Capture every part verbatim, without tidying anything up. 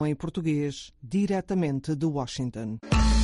Em português, diretamente de Washington.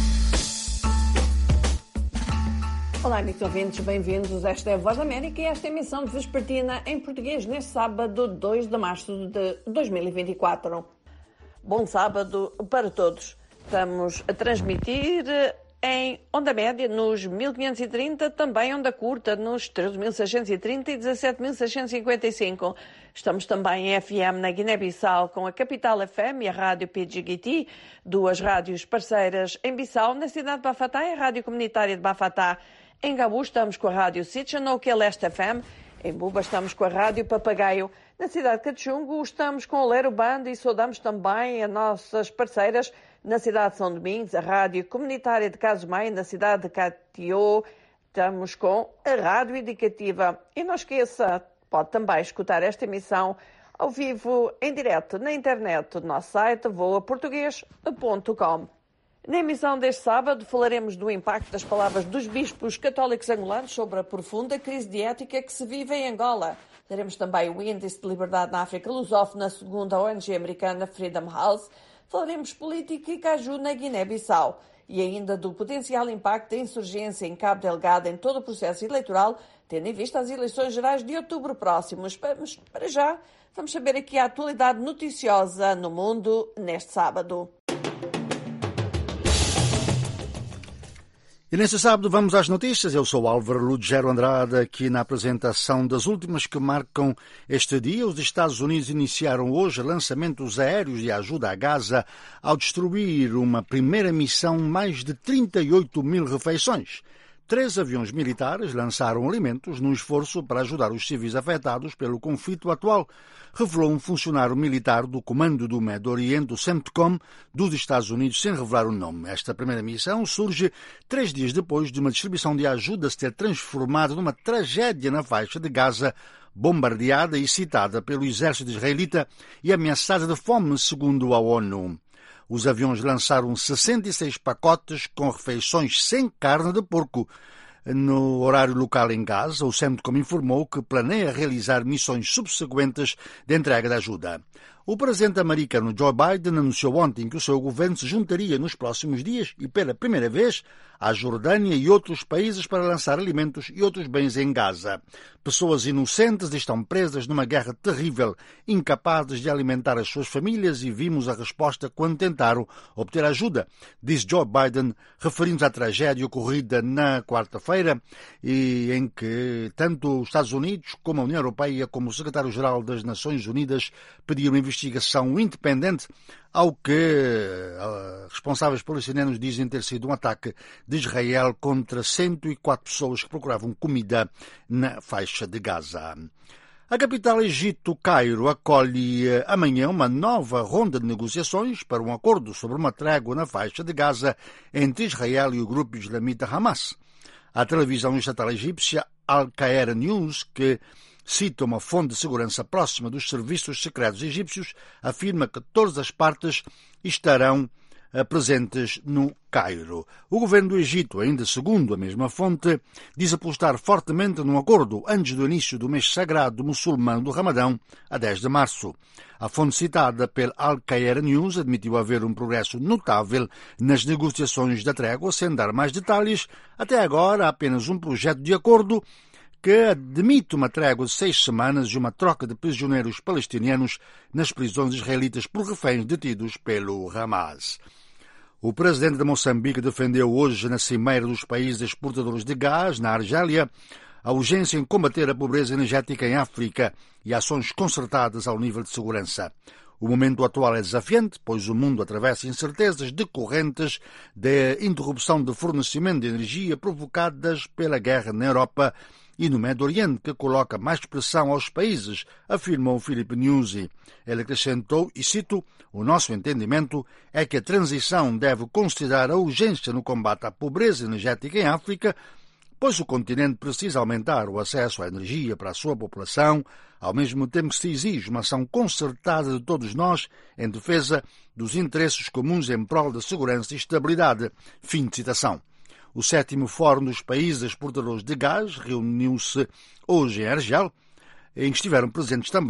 Olá, amigos ouvintes, bem-vindos. Esta é a Voz da América e esta é a emissão de vespertina em português neste sábado, dois de março de dois mil e vinte e quatro. Bom sábado para todos. Estamos a transmitir em onda média nos mil quinhentos e trinta, também onda curta nos treze mil seiscentos e trinta e dezassete mil seiscentos e cinquenta e cinco. Estamos também em F M na Guiné-Bissau com a Capital F M e a Rádio P G G T, duas rádios parceiras em Bissau, na cidade de Bafatá e a Rádio Comunitária de Bafatá. Em Gabu estamos com a Rádio Sitchano, que é Leste F M. Em Buba estamos com a Rádio Papagaio. Na cidade de Cachungo estamos com o Lero Band e saudamos também as nossas parceiras na cidade de São Domingos, a Rádio Comunitária de Casumai, na cidade de Catió. Estamos com a Rádio Indicativa. E não esqueça, pode também escutar esta emissão ao vivo, em direto, na internet do nosso site voa português ponto com. Na emissão deste sábado falaremos do impacto das palavras dos bispos católicos angolanos sobre a profunda crise de ética que se vive em Angola. Teremos também o Índice de Liberdade na África Lusófona, segundo a O N G americana Freedom House. Falaremos política e caju na Guiné-Bissau e ainda do potencial impacto da insurgência em Cabo Delgado em todo o processo eleitoral, tendo em vista as eleições gerais de outubro próximos. Mas, para já, vamos saber aqui a atualidade noticiosa no mundo neste sábado. E neste sábado vamos às notícias. Eu sou Álvaro Lugero Andrade, aqui na apresentação das últimas que marcam este dia. Os Estados Unidos iniciaram hoje lançamentos aéreos de ajuda a Gaza ao destruir uma primeira missão mais de trinta e oito mil refeições. Três aviões militares lançaram alimentos num esforço para ajudar os civis afetados pelo conflito atual, revelou um funcionário militar do Comando do Médio Oriente, do CENTCOM, dos Estados Unidos, sem revelar o nome. Esta primeira missão surge três dias depois de uma distribuição de ajuda se ter transformado numa tragédia na faixa de Gaza, bombardeada e citada pelo exército israelita e ameaçada de fome, segundo a ONU. Os aviões lançaram sessenta e seis pacotes com refeições sem carne de porco. No horário local em Gaza, o CENTCOM informou que planeia realizar missões subsequentes de entrega de ajuda. O presidente americano Joe Biden anunciou ontem que o seu governo se juntaria nos próximos dias e pela primeira vez à Jordânia e outros países para lançar alimentos e outros bens em Gaza. Pessoas inocentes estão presas numa guerra terrível, incapazes de alimentar as suas famílias, e vimos a resposta quando tentaram obter ajuda, diz Joe Biden, referindo-se à tragédia ocorrida na quarta-feira, e em que tanto os Estados Unidos como a União Europeia, como o secretário-geral das Nações Unidas, pediram investigação independente ao que uh, responsáveis palestinianos dizem ter sido um ataque de Israel contra cento e quatro pessoas que procuravam comida na faixa de Gaza. A capital Egito, Cairo, acolhe uh, amanhã uma nova ronda de negociações para um acordo sobre uma trégua na faixa de Gaza entre Israel e o grupo islamita Hamas. A televisão estatal egípcia Al Qaeda News, que cita uma fonte de segurança próxima dos serviços secretos egípcios, afirma que todas as partes estarão presentes no Cairo. O governo do Egito, ainda segundo a mesma fonte, diz apostar fortemente num acordo antes do início do mês sagrado muçulmano do Ramadão, a dez de março. A fonte citada pela Al Qaeda News admitiu haver um progresso notável nas negociações da trégua, sem dar mais detalhes. Até agora, há apenas um projeto de acordo que admite uma trégua de seis semanas e uma troca de prisioneiros palestinianos nas prisões israelitas por reféns detidos pelo Hamas. O presidente de Moçambique defendeu hoje na Cimeira dos Países Exportadores de Gás, na Argélia, a urgência em combater a pobreza energética em África e ações concertadas ao nível de segurança. O momento atual é desafiante, pois o mundo atravessa incertezas decorrentes da interrupção de fornecimento de energia provocadas pela guerra na Europa e no Médio Oriente, que coloca mais pressão aos países, afirmou Filipe Nyusi. Ele acrescentou, e cito, o nosso entendimento é que a transição deve considerar a urgência no combate à pobreza energética em África, pois o continente precisa aumentar o acesso à energia para a sua população, ao mesmo tempo que se exige uma ação concertada de todos nós em defesa dos interesses comuns em prol da segurança e estabilidade. Fim de citação. O sétimo Fórum dos Países Exportadores de Gás reuniu-se hoje em Argel, em que estiveram presentes também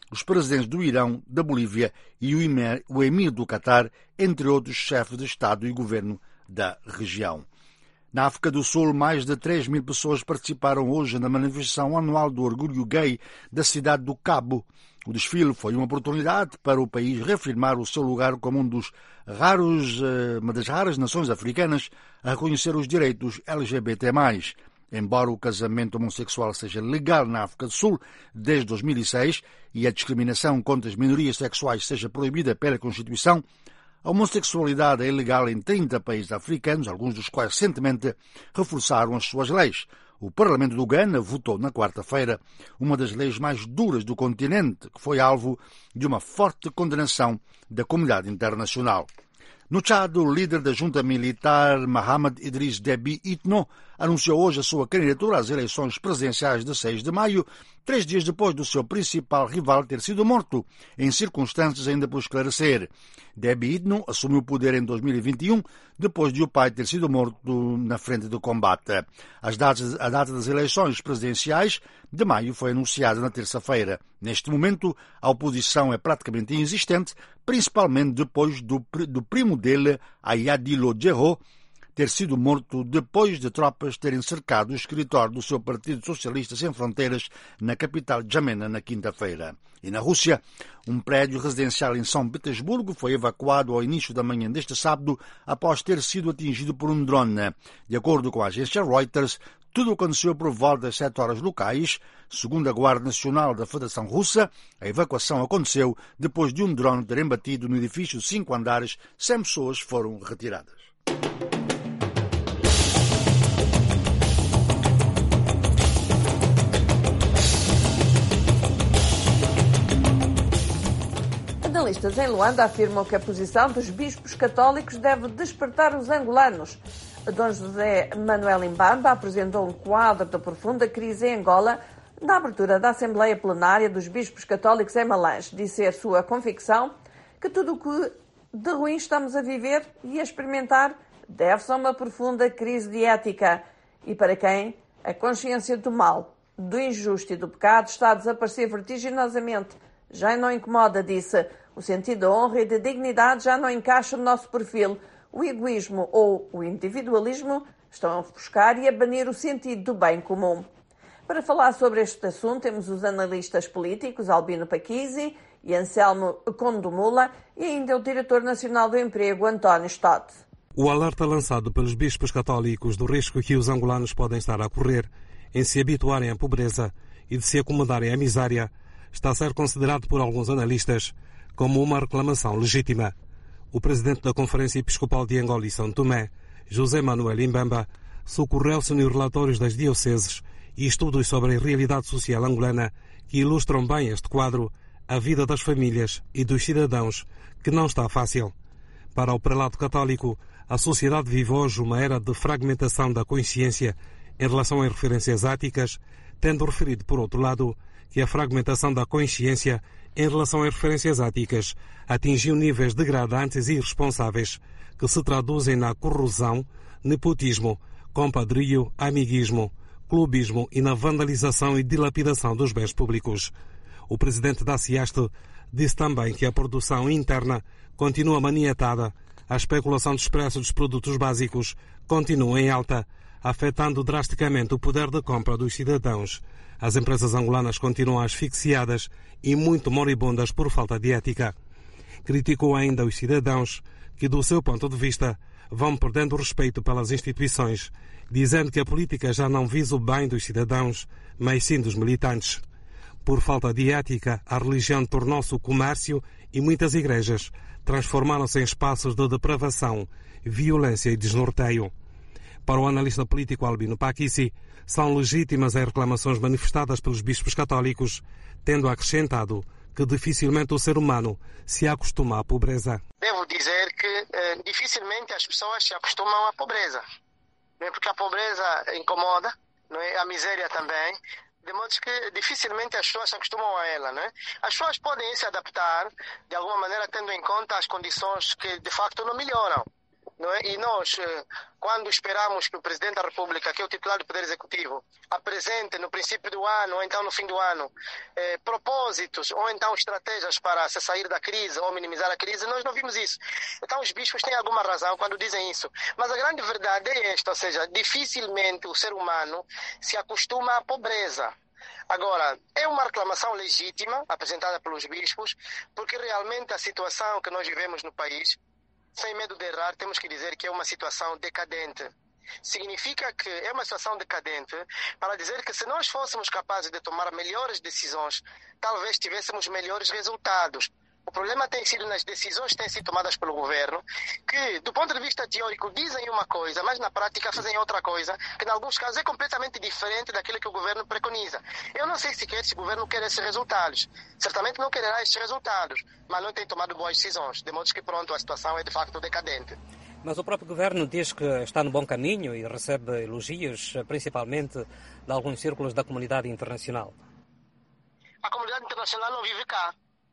os presidentes do Irão, da Bolívia e o Emir, o Emir do Catar, entre outros chefes de Estado e governo da região. Na África do Sul, mais de três mil pessoas participaram hoje na manifestação anual do orgulho gay da cidade do Cabo. O desfile foi uma oportunidade para o país reafirmar o seu lugar como um dos raros, uma das raras nações africanas a reconhecer os direitos L G B T mais. Embora o casamento homossexual seja legal na África do Sul desde dois mil e seis e a discriminação contra as minorias sexuais seja proibida pela Constituição, a homossexualidade é ilegal em trinta países africanos, alguns dos quais recentemente reforçaram as suas leis. O Parlamento do Ghana votou na quarta-feira uma das leis mais duras do continente, que foi alvo de uma forte condenação da comunidade internacional. No Tchad, o líder da junta militar, Mohamed Idriss Déby Itno, anunciou hoje a sua candidatura às eleições presidenciais de seis de maio, três dias depois do seu principal rival ter sido morto, em circunstâncias ainda por esclarecer. Déby Itno assumiu o poder em dois mil e vinte e um, depois de o pai ter sido morto na frente do combate. As datas, a data das eleições presidenciais de maio foi anunciada na terça-feira. Neste momento, a oposição é praticamente inexistente, principalmente depois do, do primo dele, Ayadilo Djerro, ter sido morto depois de tropas terem cercado o escritório do seu Partido Socialista Sem Fronteiras na capital Djamena na quinta-feira. E na Rússia, um prédio residencial em São Petersburgo foi evacuado ao início da manhã deste sábado após ter sido atingido por um drone. De acordo com a agência Reuters, tudo aconteceu por volta das sete horas locais. Segundo a Guarda Nacional da Federação Russa, a evacuação aconteceu depois de um drone ter embatido no edifício de cinco andares. cem pessoas foram retiradas. Analistas em Luanda afirmam que a posição dos bispos católicos deve despertar os angolanos. Dom José Manuel Mbamba apresentou um quadro da profunda crise em Angola na abertura da Assembleia Plenária dos Bispos Católicos em Malange. Disse ser sua convicção que tudo o que de ruim estamos a viver e a experimentar deve-se a uma profunda crise de ética e para quem a consciência do mal, do injusto e do pecado está a desaparecer vertiginosamente. Já não incomoda, disse. O sentido da honra e da dignidade já não encaixa no nosso perfil. O egoísmo ou o individualismo estão a ofuscar e a banir o sentido do bem comum. Para falar sobre este assunto, temos os analistas políticos Albino Paquisi e Anselmo Condomula e ainda o diretor nacional do emprego, António Stott. O alerta lançado pelos bispos católicos do risco que os angolanos podem estar a correr em se habituarem à pobreza e de se acomodarem à miséria está a ser considerado por alguns analistas como uma reclamação legítima. O presidente da Conferência Episcopal de Angola e São Tomé, José Manuel Mbamba, socorreu-se nos relatórios das dioceses e estudos sobre a realidade social angolana que ilustram bem este quadro, a vida das famílias e dos cidadãos, que não está fácil. Para o prelado católico, a sociedade vive hoje uma era de fragmentação da consciência em relação às referências éticas, tendo referido, por outro lado, que a fragmentação da consciência em relação às referências éticas atingiu níveis degradantes e irresponsáveis que se traduzem na corrosão, nepotismo, compadrio, amiguismo, clubismo e na vandalização e dilapidação dos bens públicos. O presidente da CIEST disse também que a produção interna continua maniatada, a especulação dos preços dos produtos básicos continua em alta, afetando drasticamente o poder de compra dos cidadãos. As empresas angolanas continuam asfixiadas e muito moribundas por falta de ética. Criticou ainda os cidadãos que, do seu ponto de vista, vão perdendo respeito pelas instituições, dizendo que a política já não visa o bem dos cidadãos, mas sim dos militantes. Por falta de ética, a religião tornou-se o comércio e muitas igrejas transformaram-se em espaços de depravação, violência e desnorteio. Para o analista político Albino Paquisi, são legítimas as reclamações manifestadas pelos bispos católicos, tendo acrescentado que dificilmente o ser humano se acostuma à pobreza. Devo dizer que eh, dificilmente as pessoas se acostumam à pobreza, não é? Porque a pobreza incomoda, não é? A miséria também, de modo que dificilmente as pessoas se acostumam a ela, não é? As pessoas podem se adaptar de alguma maneira tendo em conta as condições que de facto não melhoram. Não é? E nós, quando esperamos que o Presidente da República, que é o titular do Poder Executivo, apresente no princípio do ano ou então no fim do ano eh, propósitos ou então estratégias para se sair da crise ou minimizar a crise, nós não vimos isso. Então os bispos têm alguma razão quando dizem isso. Mas a grande verdade é esta, ou seja, dificilmente o ser humano se acostuma à pobreza. Agora, é uma reclamação legítima apresentada pelos bispos, porque realmente a situação que nós vivemos no país, sem medo de errar, temos que dizer que é uma situação decadente. Significa que é uma situação decadente para dizer que se nós fôssemos capazes de tomar melhores decisões, talvez tivéssemos melhores resultados. O problema tem sido nas decisões que têm sido tomadas pelo governo, que, do ponto de vista teórico, dizem uma coisa, mas na prática fazem outra coisa, que em alguns casos é completamente diferente daquilo que o governo preconiza. Eu não sei sequer se o governo quer esses resultados. Certamente não quererá esses resultados, mas não tem tomado boas decisões, de modo que, pronto, a situação é de facto decadente. Mas o próprio governo diz que está no bom caminho e recebe elogios, principalmente de alguns círculos da comunidade internacional. A comunidade internacional não vive cá.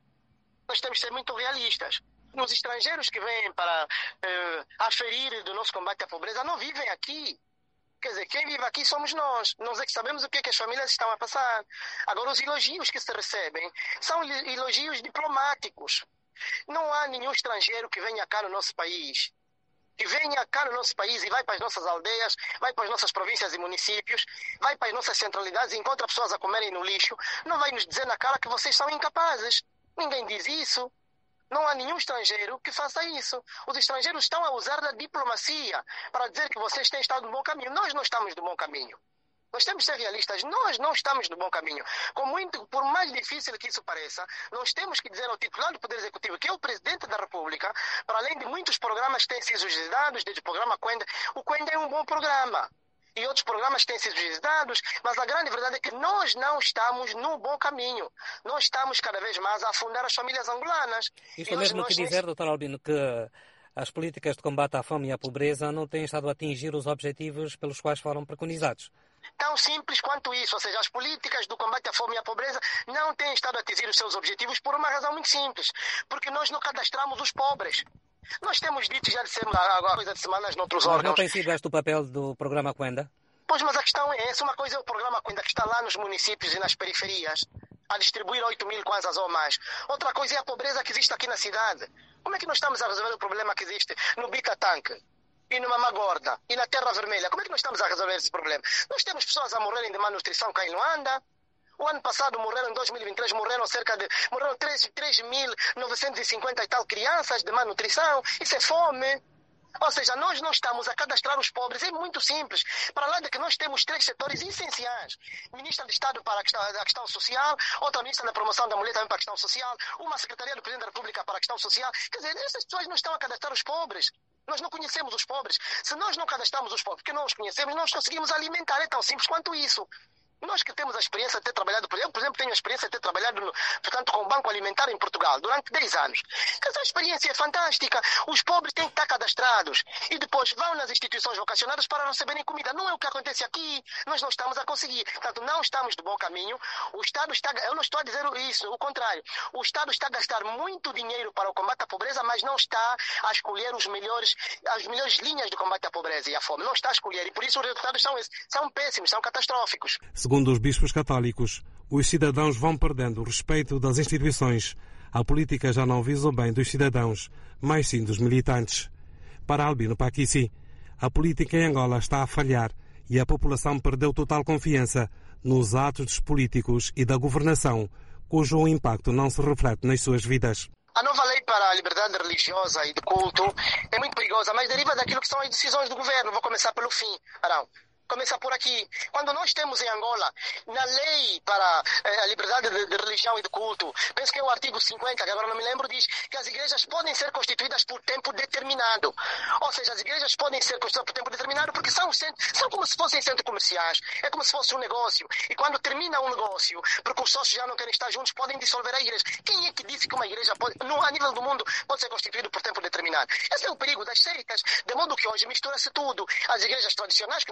Nós temos que ser muito realistas. Os estrangeiros que vêm para eh, aferir do nosso combate à pobreza não vivem aqui. Quer dizer, quem vive aqui somos nós. Nós é que sabemos o que é que as famílias estão a passar. Agora, os elogios que se recebem são elogios diplomáticos. Não há nenhum estrangeiro que venha cá no nosso país, que venha cá no nosso país e vai para as nossas aldeias, vai para as nossas províncias e municípios, vai para as nossas centralidades e encontra pessoas a comerem no lixo, não vai nos dizer na cara que vocês são incapazes. Ninguém diz isso. Não há nenhum estrangeiro que faça isso. Os estrangeiros estão a usar da diplomacia para dizer que vocês têm estado no bom caminho. Nós não estamos no bom caminho. Nós temos que ser realistas. Nós não estamos no bom caminho. Com muito, por mais difícil que isso pareça, nós temos que dizer ao titular do Poder Executivo, que é o Presidente da República, para além de muitos programas que têm sido visitados, desde o programa Quenda, o Quenda é um bom programa. E outros programas têm sido visitados, mas a grande verdade é que nós não estamos no bom caminho. Nós estamos cada vez mais a afundar as famílias angolanas. Isto é mesmo que dizer, doutor Albino, que as políticas de combate à fome e à pobreza não têm estado a atingir os objetivos pelos quais foram preconizados. Tão simples quanto isso, ou seja, as políticas do combate à fome e à pobreza não têm estado a atingir os seus objetivos por uma razão muito simples, porque nós não cadastramos os pobres. Nós temos dito já de semana, agora coisa de semanas noutros mas órgãos. Não tem sido este o papel do programa Quenda? Pois, mas a questão é essa. Uma coisa é o programa Quenda, que está lá nos municípios e nas periferias, a distribuir oito mil kwanzas ou mais. Outra coisa é a pobreza que existe aqui na cidade. Como é que nós estamos a resolver o problema que existe no Bitatanque e no Mamagorda e na Terra Vermelha? Como é que nós estamos a resolver esse problema? Nós temos pessoas a morrerem de malnutrição cá em Luanda. O ano passado morreram, em dois mil e vinte e três, morreram cerca de morreram três mil novecentos e cinquenta e tal crianças de malnutrição. Isso é fome. Ou seja, nós não estamos a cadastrar os pobres. É muito simples. Para lá de que nós temos três setores essenciais. Ministra de Estado para a questão, a questão social, outra ministra da Promoção da Mulher também para a questão social, uma Secretaria do Presidente da República para a questão social. Quer dizer, essas pessoas não estão a cadastrar os pobres. Nós não conhecemos os pobres. Se nós não cadastramos os pobres, porque não os conhecemos, não os conseguimos alimentar. É tão simples quanto isso. Nós que temos a experiência de ter trabalhado, por exemplo, por exemplo tenho a experiência de ter trabalhado, no, portanto, com o Banco Alimentar em Portugal durante dez anos. Essa experiência é fantástica. Os pobres têm que estar cadastrados e depois vão nas instituições vocacionadas para receberem comida. Não é o que acontece aqui. Nós não estamos a conseguir. Portanto, não estamos do bom caminho. O Estado está... Eu não estou a dizer isso, o contrário. O Estado está a gastar muito dinheiro para o combate à pobreza, mas não está a escolher os melhores, as melhores linhas de combate à pobreza e à fome. Não está a escolher. E por isso os resultados são esses. São péssimos, são catastróficos. Segundo os bispos católicos, os cidadãos vão perdendo o respeito das instituições. A política já não visa o bem dos cidadãos, mas sim dos militantes. Para Albino Paquici, a política em Angola está a falhar e a população perdeu total confiança nos atos dos políticos e da governação, cujo impacto não se reflete nas suas vidas. A nova lei para a liberdade religiosa e de culto é muito perigosa, mas deriva daquilo que são as decisões do governo. Vou começar pelo fim, Arão. Começa por aqui. Quando nós temos em Angola, na lei para eh, a liberdade de, de religião e de culto, penso que é o artigo cinquenta, que agora não me lembro, diz que as igrejas podem ser constituídas por tempo determinado. Ou seja, as igrejas podem ser constituídas por tempo determinado porque são, são como se fossem centros comerciais. É como se fosse um negócio. E quando termina um negócio, porque os sócios já não querem estar juntos, podem dissolver a igreja. Quem é que disse que uma igreja, pode, no, a nível do mundo, pode ser constituída por tempo determinado? Esse é o perigo das seitas. De modo que hoje mistura-se tudo. As igrejas tradicionais que nós conhecemos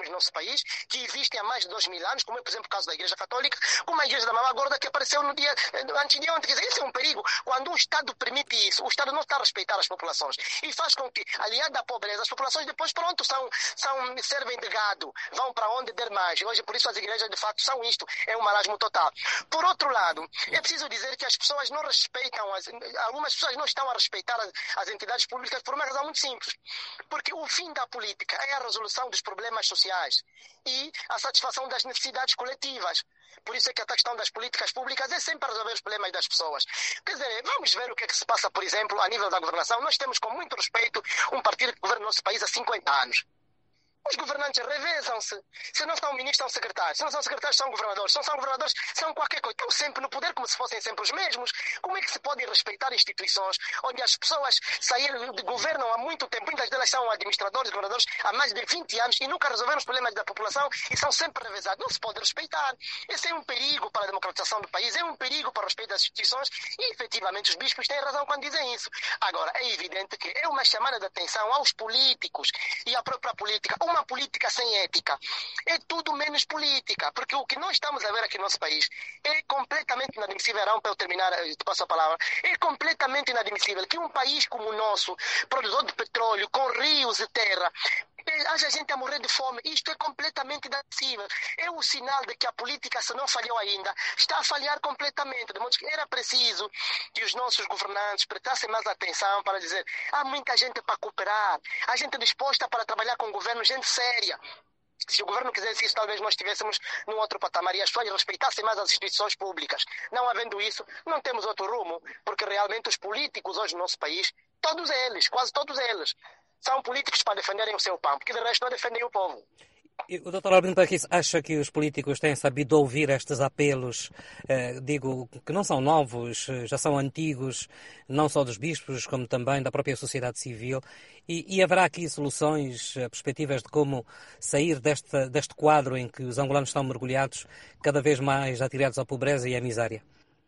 temos no nosso país, que existem há mais de dois mil anos, como é, por exemplo, o caso da Igreja Católica, como a Igreja da Mama Gorda, que apareceu no dia antes de ontem. Quer dizer, esse é um perigo. Quando o Estado permite isso, o Estado não está a respeitar as populações e faz com que, aliado à pobreza, as populações depois, pronto, são, são, servem de gado, vão para onde der mais. E hoje, por isso, as igrejas, de facto, são isto. É um marasmo total. Por outro lado, é preciso dizer que as pessoas não respeitam, as, algumas pessoas não estão a respeitar as, as entidades públicas por uma razão muito simples. Porque o fim da política é a resolução dos problemas sociais e a satisfação das necessidades coletivas. Por isso é que a questão das políticas públicas é sempre resolver os problemas das pessoas. Quer dizer, vamos ver o que é que se passa, por exemplo, a nível da governação. Nós temos, com muito respeito, um partido que governa o nosso país há cinquenta anos. Os governantes revezam-se. Se não são ministros, são secretários. Se não são secretários, são governadores. Se não são governadores, são qualquer coisa. Estão sempre no poder como se fossem sempre os mesmos. Como é que se pode respeitar instituições onde as pessoas saíram, governam há muito tempo? Muitas delas são administradores, governadores há mais de vinte anos e nunca resolveram os problemas da população e são sempre revezados. Não se pode respeitar. Esse é um perigo para a democratização do país, é um perigo para o respeito das instituições e, efetivamente, os bispos têm razão quando dizem isso. Agora, é evidente que é uma chamada de atenção aos políticos e à própria política. Uma política sem ética é tudo menos política, porque o que nós estamos a ver aqui no nosso país é completamente inadmissível. Verão, para eu terminar, eu te passo a palavra, é completamente inadmissível que um país como o nosso, produtor de petróleo, com rios e terra, haja gente a morrer de fome. Isto é completamente inadmissível. É o sinal de que a política, se não falhou ainda, está a falhar completamente. De modo que era preciso que os nossos governantes prestassem mais atenção para dizer: há muita gente para cooperar, há gente disposta para trabalhar com o governo, gente séria. Se o governo quisesse isso, talvez nós estivéssemos num outro patamar e as pessoas respeitassem mais as instituições públicas. Não havendo isso, não temos outro rumo, porque realmente os políticos hoje no nosso país, todos eles, quase todos eles, são políticos para defenderem o seu pão, porque de resto não defendem o povo. E o doutor Albino Paquis acha que os políticos têm sabido ouvir estes apelos, eh, digo, que não são novos, já são antigos, não só dos bispos, como também da própria sociedade civil, e, e haverá aqui soluções, perspectivas de como sair deste, deste quadro em que os angolanos estão mergulhados, cada vez mais atirados à pobreza e à miséria?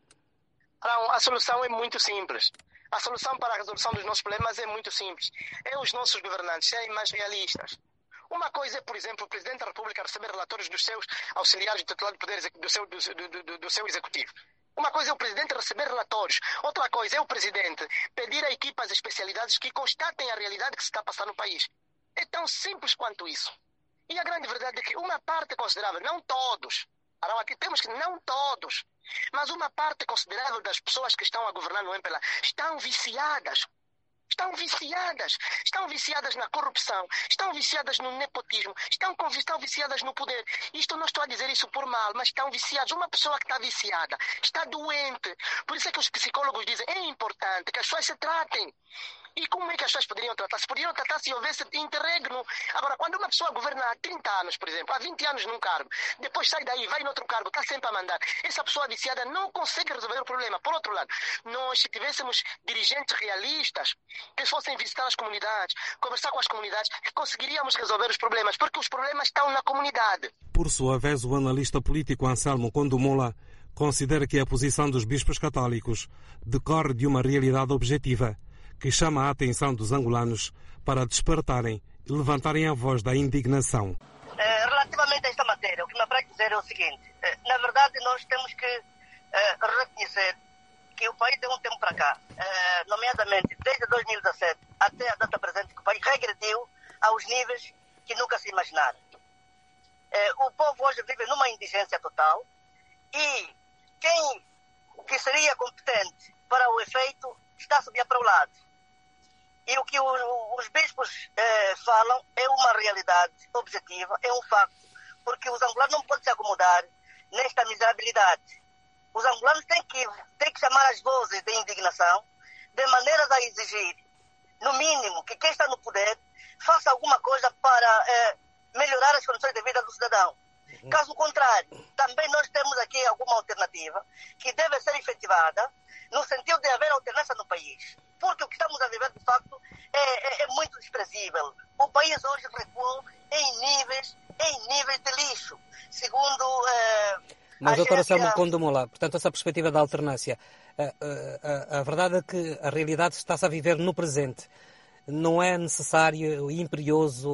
Não, a solução é muito simples. A solução para a resolução dos nossos problemas é muito simples. É os nossos governantes serem mais realistas. Uma coisa é, por exemplo, o Presidente da República receber relatórios dos seus auxiliares de titular de poder do seu, do, do, do, do seu executivo. Uma coisa é o Presidente receber relatórios. Outra coisa é o Presidente pedir a equipas de especialidades que constatem a realidade que se está passando no país. É tão simples quanto isso. E a grande verdade é que uma parte considerável, não todos, aqui temos que não todos, mas uma parte considerável das pessoas que estão a governar no M P L A estão viciadas. Estão viciadas, estão viciadas na corrupção, estão viciadas no nepotismo, estão, estão viciadas no poder. Isto não estou a dizer isso por mal, mas estão viciadas. Uma pessoa que está viciada está doente. Por isso é que os psicólogos dizem: é importante que as pessoas se tratem. E como é que as pessoas poderiam tratar? Se poderiam tratar se houvesse interregno. Agora, quando uma pessoa governa há trinta anos, por exemplo, há vinte anos num cargo, depois sai daí, vai noutro cargo, está sempre a mandar, essa pessoa viciada não consegue resolver o problema. Por outro lado, nós, se tivéssemos dirigentes realistas, que fossem visitar as comunidades, conversar com as comunidades, conseguiríamos resolver os problemas, porque os problemas estão na comunidade. Por sua vez, o analista político Anselmo Condomola considera que a posição dos bispos católicos decorre de uma realidade objetiva, que chama a atenção dos angolanos para despertarem e levantarem a voz da indignação. Eh, relativamente a esta matéria, o que me apraz dizer é o seguinte: eh, na verdade nós temos que eh, reconhecer que o país de um tempo para cá, eh, nomeadamente desde dois mil e dezassete até a data presente, que o país regrediu aos níveis que nunca se imaginaram. Eh, o povo hoje vive numa indigência total e quem que seria competente para o efeito está a subir para o lado. E o que o, os bispos eh, falam é uma realidade objetiva, é um facto, porque os angolanos não podem se acomodar nesta miserabilidade. Os angolanos têm que, têm que chamar as vozes de indignação, de maneiras a exigir, no mínimo, que quem está no poder faça alguma coisa para eh, melhorar as condições de vida do cidadão. Uhum. Caso contrário, também nós temos aqui alguma alternativa que deve ser efetivada no sentido de haver alternância no país. Porque o que estamos a viver, de facto, é, é, é muito desprezível. O país hoje recuou em níveis, em níveis de lixo, segundo... Eh, Mas, doutora Anselmo Condomola, portanto, essa perspectiva da alternância, a, a, a, a verdade é que a realidade está-se a viver no presente. Não é necessário e imperioso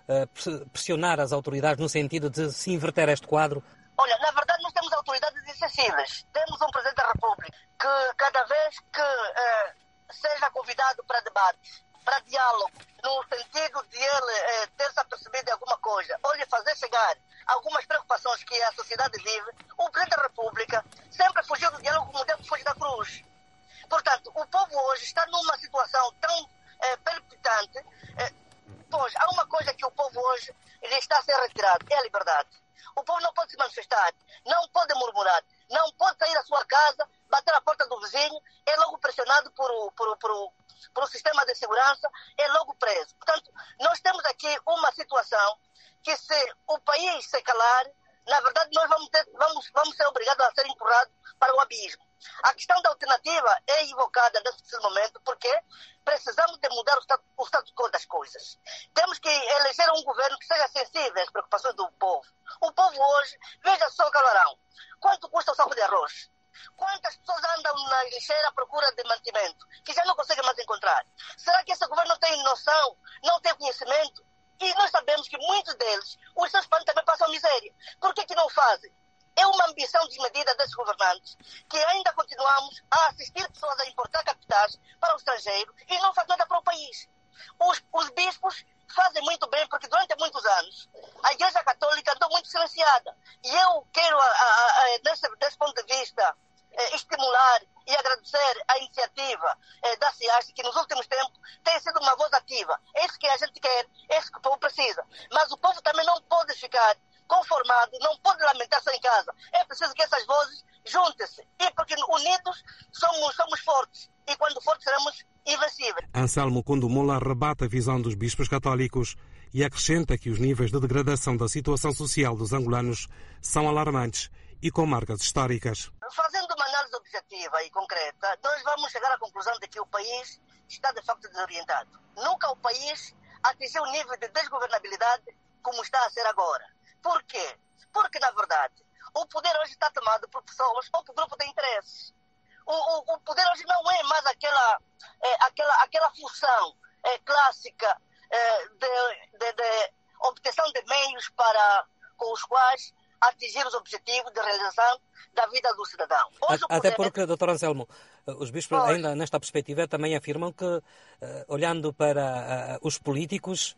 uh, pressionar as autoridades no sentido de se inverter este quadro? Olha, na verdade nós temos autoridades excessivas. Temos um Presidente da República que cada vez que uh, seja convidado para debate, para diálogo, no sentido de ele uh, ter-se apercebido de alguma coisa, ou lhe fazer chegar algumas preocupações que a sociedade vive, o Presidente da República sempre fugiu do diálogo como deve fugir da cruz. Portanto, o povo hoje está numa situação tão eh, palpitante, eh, pois há uma coisa que o povo hoje ele está a ser retirado, é a liberdade. O povo não pode se manifestar, não pode murmurar, não pode sair da sua casa, bater a porta do vizinho, é logo pressionado por, por, por, por um sistema de segurança, é logo preso. Portanto, nós temos aqui uma situação que se o país se calar, na verdade nós vamos, ter, vamos, vamos ser obrigados a ser empurrados para o abismo. A questão da alternativa é invocada nesse momento porque precisamos de mudar o status, o status quo das coisas. Temos que eleger um governo que seja sensível às preocupações do povo. O povo hoje, veja só, Calarão, quanto custa o saco de arroz? Quantas pessoas andam na lixeira à procura de mantimento, que já não conseguem mais encontrar? Será que esse governo não tem noção, não tem conhecimento? E nós sabemos que muitos deles, os seus pais também passam miséria. Por que que não fazem? É uma ambição desmedida desses governantes que ainda continuamos a assistir pessoas a importar capitais para o estrangeiro e não faz nada para o país. Os, os bispos fazem muito bem porque durante muitos anos a Igreja Católica andou muito silenciada. E eu quero, a, a, a, desse, desse ponto de vista, eh, estimular e agradecer a iniciativa eh, da SIAST, que nos últimos tempos tem sido uma voz ativa. É isso que a gente quer, é isso que o povo precisa. Mas o povo também não pode ficar conformado, não pode lamentar-se em casa. É preciso que essas vozes juntem-se. E porque unidos somos, somos fortes. E quando fortes seremos invencíveis. Anselmo Kundumula rebate a visão dos bispos católicos e acrescenta que os níveis de degradação da situação social dos angolanos são alarmantes e com marcas históricas. Fazendo uma análise objetiva e concreta, nós vamos chegar à conclusão de que o país está de facto desorientado. Nunca o país atingiu o nível de desgovernabilidade como está a ser agora. Por quê? Porque, na verdade, o poder hoje está tomado por pessoas ou por grupo de interesses. O, o, o poder hoje não é mais aquela, é, aquela, aquela função é, clássica é, de, de, de obtenção de meios para, com os quais atingir os objetivos de realização da vida do cidadão. Hoje Até poder... porque, doutor Anselmo, os bispos, pois. ainda nesta perspectiva, também afirmam que, olhando para os políticos,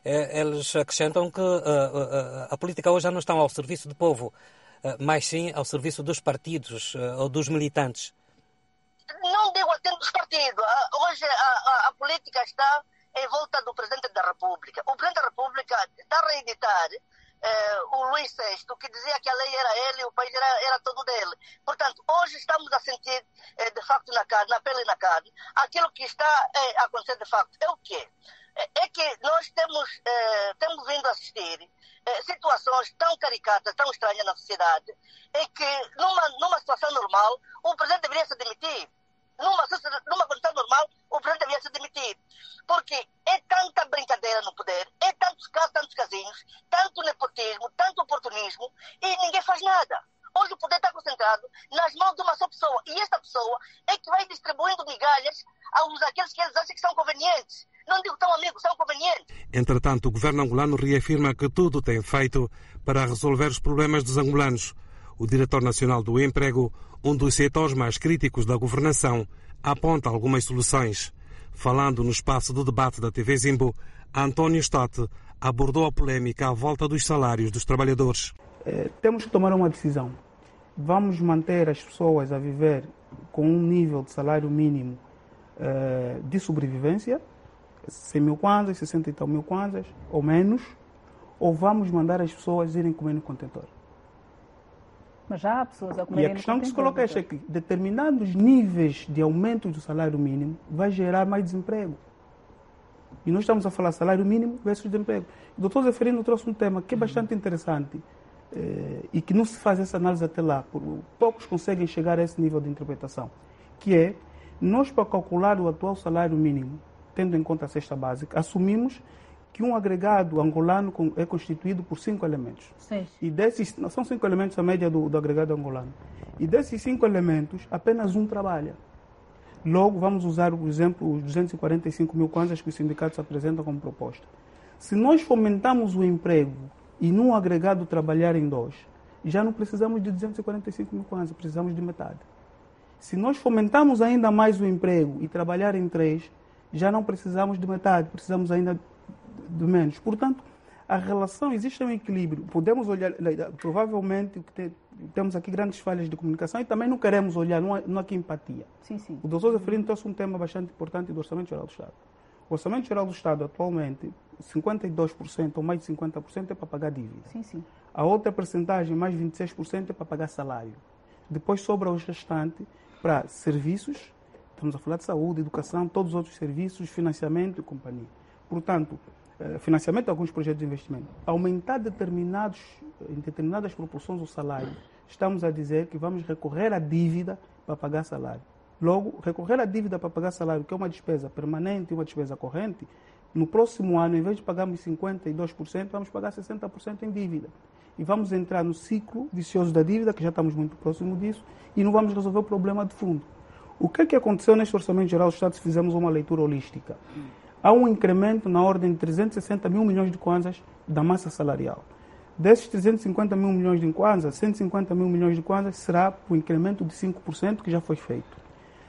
eles acrescentam que a política hoje já não está ao serviço do povo, mas sim ao serviço dos partidos ou dos militantes. Não digo até dos partidos. Hoje a, a, a política está em volta do Presidente da República. O Presidente da República está a reeditar eh, o Luís sexto, que dizia que a lei era ele e o país era, era todo dele. Portanto, hoje estamos a sentir, eh, de facto, na carne, na pele e na carne, aquilo que está eh, a acontecer de facto. É o quê? É que nós temos, eh, temos vindo a assistir eh, situações tão caricatas, tão estranhas na sociedade, em que numa, numa situação normal o Presidente deveria se demitir. Numa, numa condição normal o Presidente deveria se demitir. Porque é tanta brincadeira no poder, é tantos casos, tantos casinhos, tanto nepotismo, tanto oportunismo, e ninguém faz nada. Hoje o poder está concentrado nas mãos de uma só pessoa. E esta pessoa é que vai distribuindo migalhas aos aqueles que eles acham que são convenientes. Não digo tão amigos, são convenientes. Entretanto, o governo angolano reafirma que tudo tem feito para resolver os problemas dos angolanos. O diretor nacional do emprego, um dos setores mais críticos da governação, aponta algumas soluções. Falando no espaço do debate da T V Zimbo, António Stott abordou a polémica à volta dos salários dos trabalhadores. É, temos que tomar uma decisão. Vamos manter as pessoas a viver com um nível de salário mínimo é, de sobrevivência, cem mil kwanzas, sessenta e tal mil kwanzas, ou menos, ou vamos mandar as pessoas irem comer no contentor? Mas já há pessoas a comerem no contentor. E a questão que se coloca é que determinados níveis de aumento do salário mínimo vai gerar mais desemprego. E nós estamos a falar salário mínimo versus desemprego. O doutor Zeferino trouxe um tema que é bastante interessante eh, e que não se faz essa análise até lá. Poucos conseguem chegar a esse nível de interpretação, que é, nós para calcular o atual salário mínimo, tendo em conta a cesta básica, assumimos que um agregado angolano é constituído por cinco elementos. Sim. E desses, são cinco elementos a média do, do agregado angolano. E desses cinco elementos, apenas um trabalha. Logo, vamos usar, por exemplo, os duzentos e quarenta e cinco mil kwanzas que os sindicatos apresentam como proposta. Se nós fomentamos o emprego e num agregado trabalhar em dois, já não precisamos de duzentos e quarenta e cinco mil kwanza, precisamos de metade. Se nós fomentamos ainda mais o emprego e trabalhar em três, já não precisamos de metade, precisamos ainda de menos. Portanto, a relação, existe um equilíbrio. Podemos olhar, provavelmente temos aqui grandes falhas de comunicação e também não queremos olhar, não há, não há aqui empatia. Sim, sim. O doutor Zeferino trouxe um tema bastante importante do Orçamento Geral do Estado. O Orçamento Geral do Estado, atualmente, cinquenta e dois por cento ou mais de cinquenta por cento é para pagar dívida. Sim, sim. A outra percentagem, mais de vinte e seis por cento, é para pagar salário. Depois sobra o restante para serviços, estamos a falar de saúde, educação, todos os outros serviços, financiamento e companhia. Portanto, financiamento de alguns projetos de investimento. Aumentar determinados, em determinadas proporções o salário, estamos a dizer que vamos recorrer à dívida para pagar salário. Logo, recorrer à dívida para pagar salário, que é uma despesa permanente e uma despesa corrente, no próximo ano, em vez de pagarmos cinquenta e dois por cento, vamos pagar sessenta por cento em dívida. E vamos entrar no ciclo vicioso da dívida, que já estamos muito próximo disso, e não vamos resolver o problema de fundo. O que é que aconteceu neste Orçamento Geral do Estado se fizermos uma leitura holística? Há um incremento na ordem de trezentos e sessenta mil milhões de kwanzas da massa salarial. Desses trezentos e cinquenta mil milhões de kwanzas, cento e cinquenta mil milhões de kwanzas será para o incremento de cinco por cento que já foi feito.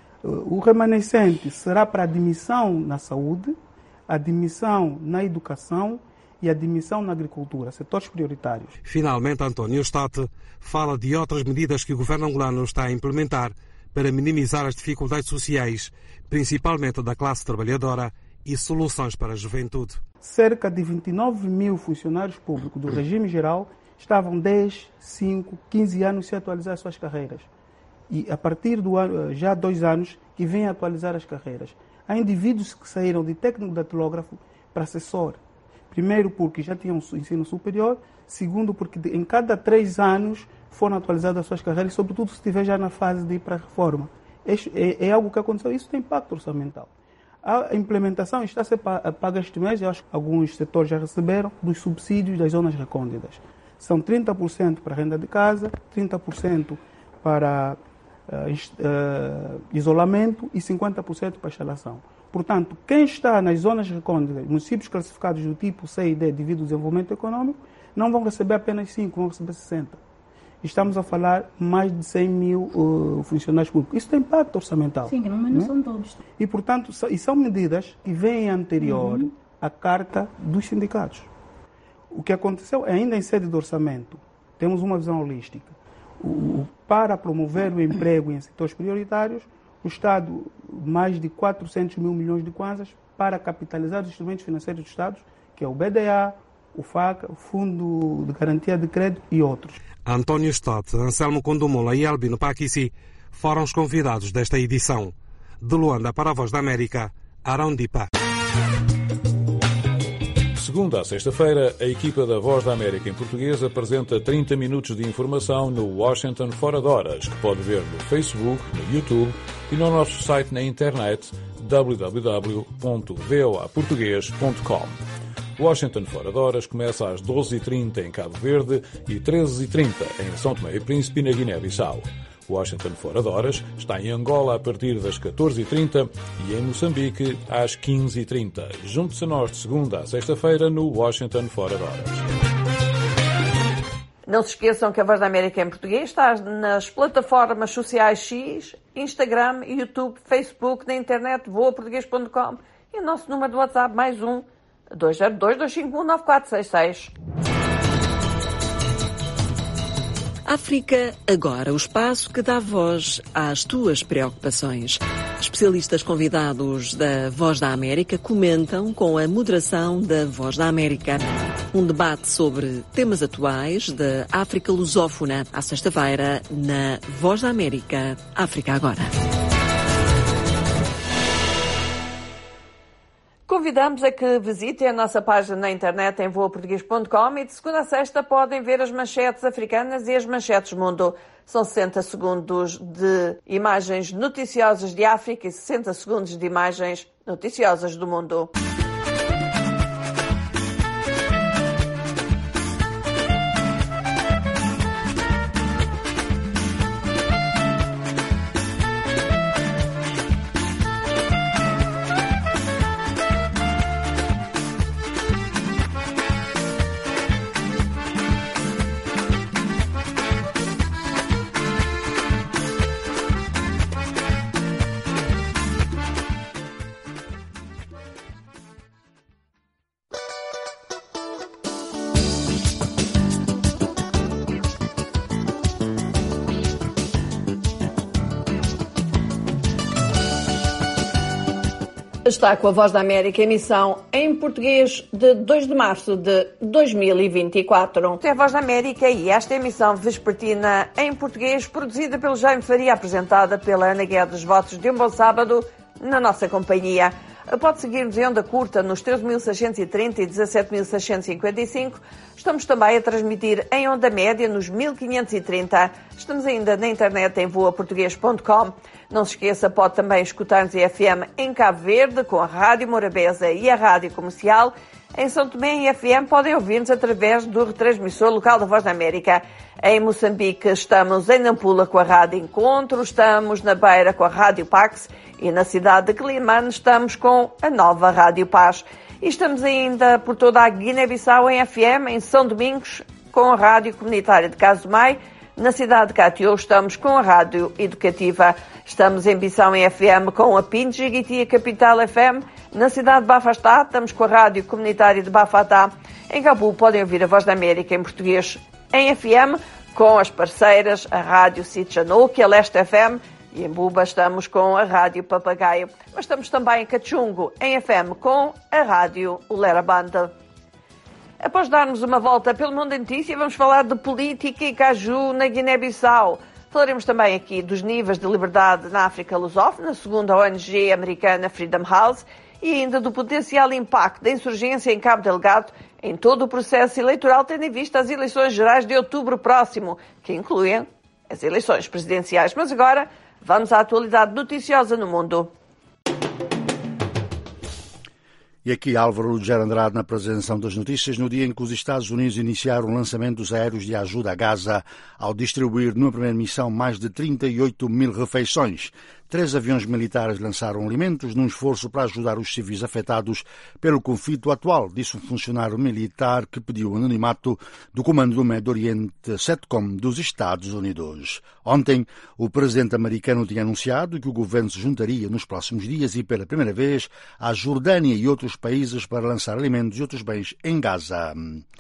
O remanescente será para a admissão na saúde, a admissão na educação e a admissão na agricultura, setores prioritários. Finalmente, António Stott fala de outras medidas que o governo angolano está a implementar para minimizar as dificuldades sociais, principalmente da classe trabalhadora, e soluções para a juventude. Cerca de vinte e nove mil funcionários públicos do regime geral estavam dez, cinco, quinze anos sem atualizar as suas carreiras. E a partir do ano, já há dois anos, que vêm atualizar as carreiras. Há indivíduos que saíram de técnico datilógrafo para assessor. Primeiro porque já tinham ensino superior, segundo porque em cada três anos foram atualizadas as suas carreiras, sobretudo se estiver já na fase de ir para a reforma. É, é algo que aconteceu, isso tem impacto orçamental. A implementação está a ser paga este mês, eu acho que alguns setores já receberam, dos subsídios das zonas recônditas. São trinta por cento para a renda de casa, trinta por cento para uh, uh, isolamento e cinquenta por cento para a instalação. Portanto, quem está nas zonas recônditas, municípios classificados do tipo C e D devido ao desenvolvimento econômico, não vão receber apenas cinco, vão receber sessenta. Estamos a falar mais de cem mil uh, funcionários públicos. Isso tem impacto orçamental. Sim, mas não, não são todos. E, portanto, e são medidas que vêm anterior uhum. à carta dos sindicatos. O que aconteceu é ainda em sede de orçamento. Temos uma visão holística. O, para promover o emprego em setores prioritários, o Estado, mais de quatrocentos mil milhões de kwanzas para capitalizar os instrumentos financeiros do Estado, que é o B D A, o F A C, o Fundo de Garantia de Crédito e outros. António Stott, Anselmo Condomola e Albino Pakissi foram os convidados desta edição. De Luanda para a Voz da América, Arão Dipa. Segunda a sexta-feira, a equipa da Voz da América em português apresenta trinta minutos de informação no Washington Fora de Horas, que pode ver no Facebook, no YouTube e no nosso site na internet w w w ponto voa português ponto com. Washington Fora de Horas começa às doze e trinta em Cabo Verde e treze e trinta em São Tomé e Príncipe, na Guiné-Bissau. Washington Fora de Horas está em Angola a partir das catorze e trinta e em Moçambique às quinze e trinta. Junte-se a nós de segunda a sexta-feira no Washington Fora de Horas. Não se esqueçam que a Voz da América em português está nas plataformas sociais X, Instagram, YouTube, Facebook, na internet voa português ponto com e o nosso número de WhatsApp mais um dois zero dois, dois cinco um, nove quatro seis seis. África Agora, o espaço que dá voz às tuas preocupações. Especialistas convidados da Voz da América comentam com a moderação da Voz da América. Um debate sobre temas atuais da África lusófona, à sexta-feira, na Voz da América, África Agora. Convidamos a que visitem a nossa página na internet em voa português ponto com e de segunda a sexta podem ver as manchetes africanas e as manchetes mundo. São sessenta segundos de imagens noticiosas de África e sessenta segundos de imagens noticiosas do mundo. Está com a Voz da América, emissão em português de dois de março de dois mil e vinte e quatro. É a Voz da América e esta emissão vespertina em português, produzida pelo Jaime Faria, apresentada pela Ana Guedes. Votos de um bom sábado na nossa companhia. Pode seguir-nos em onda curta nos treze mil seiscentos e trinta e dezassete mil seiscentos e cinquenta e cinco. Estamos também a transmitir em onda média nos mil quinhentos e trinta. Estamos ainda na internet em voa português ponto com. Não se esqueça, pode também escutar-nos em F M em Cabo Verde, com a Rádio Morabeza e a Rádio Comercial. Em São Tomé, em F M, podem ouvir-nos através do retransmissor local da Voz da América. Em Moçambique, estamos em Nampula com a Rádio Encontro, estamos na Beira com a Rádio Pax e na cidade de Quelimane estamos com a nova Rádio Paz. E estamos ainda por toda a Guiné-Bissau em F M, em São Domingos, com a Rádio Comunitária de Casumai. Na cidade de Catió estamos com a Rádio Educativa. Estamos em Bissau em F M com a Pinto Jiquiti, a Capital F M. Na cidade de Bafastá estamos com a Rádio Comunitária de Bafatá. Em Cabo podem ouvir a Voz da América em português em F M com as parceiras, a Rádio Sitchanuque, a Leste F M, e em Buba estamos com a Rádio Papagaio. Mas estamos também em Cachungo, em F M, com a Rádio Ulera Banda. Após darmos uma volta pelo mundo da notícia, vamos falar de política e caju na Guiné-Bissau. Falaremos também aqui dos níveis de liberdade na África lusófona, segundo a O N G americana Freedom House, e ainda do potencial impacto da insurgência em Cabo Delgado em todo o processo eleitoral, tendo em vista as eleições gerais de outubro próximo, que incluem as eleições presidenciais. Mas agora vamos à atualidade noticiosa no mundo. E aqui Álvaro Lugero Andrade na apresentação das notícias, no dia em que os Estados Unidos iniciaram lançamentos aéreos de ajuda a Gaza ao distribuir numa primeira missão mais de trinta e oito mil refeições. Três aviões militares lançaram alimentos num esforço para ajudar os civis afetados pelo conflito atual, disse um funcionário militar que pediu o anonimato do Comando do Médio Oriente CENTCOM dos Estados Unidos. Ontem, o presidente americano tinha anunciado que o governo se juntaria nos próximos dias e pela primeira vez à Jordânia e outros países para lançar alimentos e outros bens em Gaza.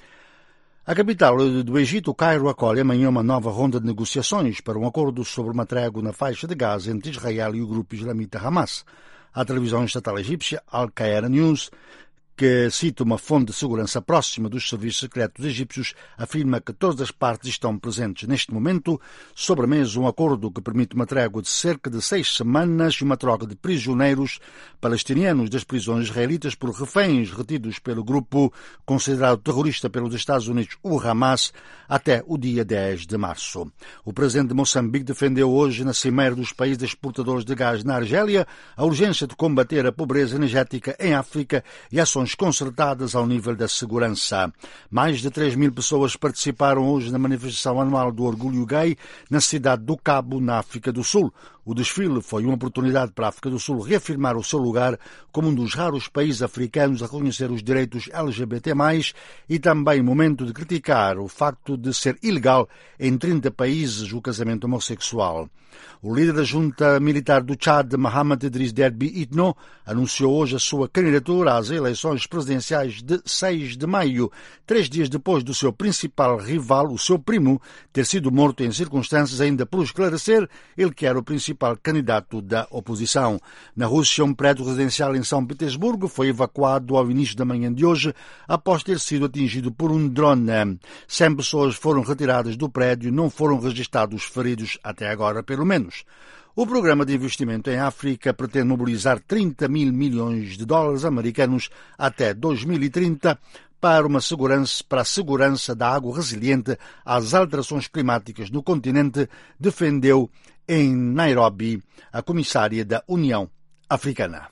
A capital do Egito, Cairo, acolhe amanhã uma nova ronda de negociações para um acordo sobre uma trégua na faixa de Gaza entre Israel e o grupo islamita Hamas. A televisão estatal egípcia Al Qaeda News, que cita uma fonte de segurança próxima dos serviços secretos egípcios, afirma que todas as partes estão presentes neste momento sobre a mesa um acordo que permite uma trégua de cerca de seis semanas e uma troca de prisioneiros palestinianos das prisões israelitas por reféns retidos pelo grupo considerado terrorista pelos Estados Unidos, o Hamas, até o dia dez de março. O presidente de Moçambique defendeu hoje na Cimeira dos Países Exportadores de Gás na Argélia a urgência de combater a pobreza energética em África e ações concertadas ao nível da segurança. Mais de três mil pessoas participaram hoje na manifestação anual do Orgulho Gay na cidade do Cabo, na África do Sul. O desfile foi uma oportunidade para a África do Sul reafirmar o seu lugar como um dos raros países africanos a reconhecer os direitos L G B T mais, e também momento de criticar o facto de ser ilegal em trinta países o casamento homossexual. O líder da junta militar do Chad, Mohamed Idriss Déby Itno, anunciou hoje a sua candidatura às eleições presidenciais de seis de maio, três dias depois do seu principal rival, o seu primo, ter sido morto em circunstâncias ainda por esclarecer, ele que era o principal candidato da oposição. Na Rússia, um prédio residencial em São Petersburgo foi evacuado ao início da manhã de hoje após ter sido atingido por um drone. cem pessoas foram retiradas do prédio e não foram registados feridos até agora, pelo menos. O programa de investimento em África pretende mobilizar trinta mil milhões de dólares americanos até dois mil e trinta para, uma segurança, para a segurança da água resiliente às alterações climáticas no continente, defendeu em Nairobi a comissária da União Africana.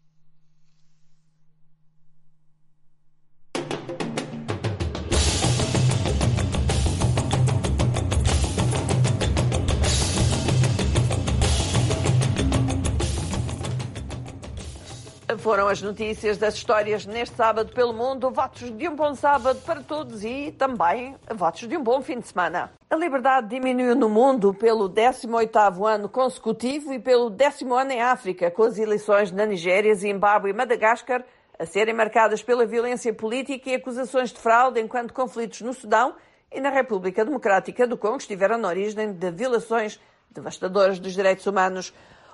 Foram as notícias das histórias neste sábado pelo mundo. Votos de um bom sábado para todos e também votos de um bom fim de semana. A liberdade diminuiu no mundo pelo décimo oitavo ano consecutivo e pelo décimo ano em África, com as eleições na Nigéria, Zimbábue e Madagascar a serem marcadas pela violência política e acusações de fraude, enquanto conflitos no Sudão e na República Democrática do Congo estiveram na origem de violações devastadoras dos direitos humanos.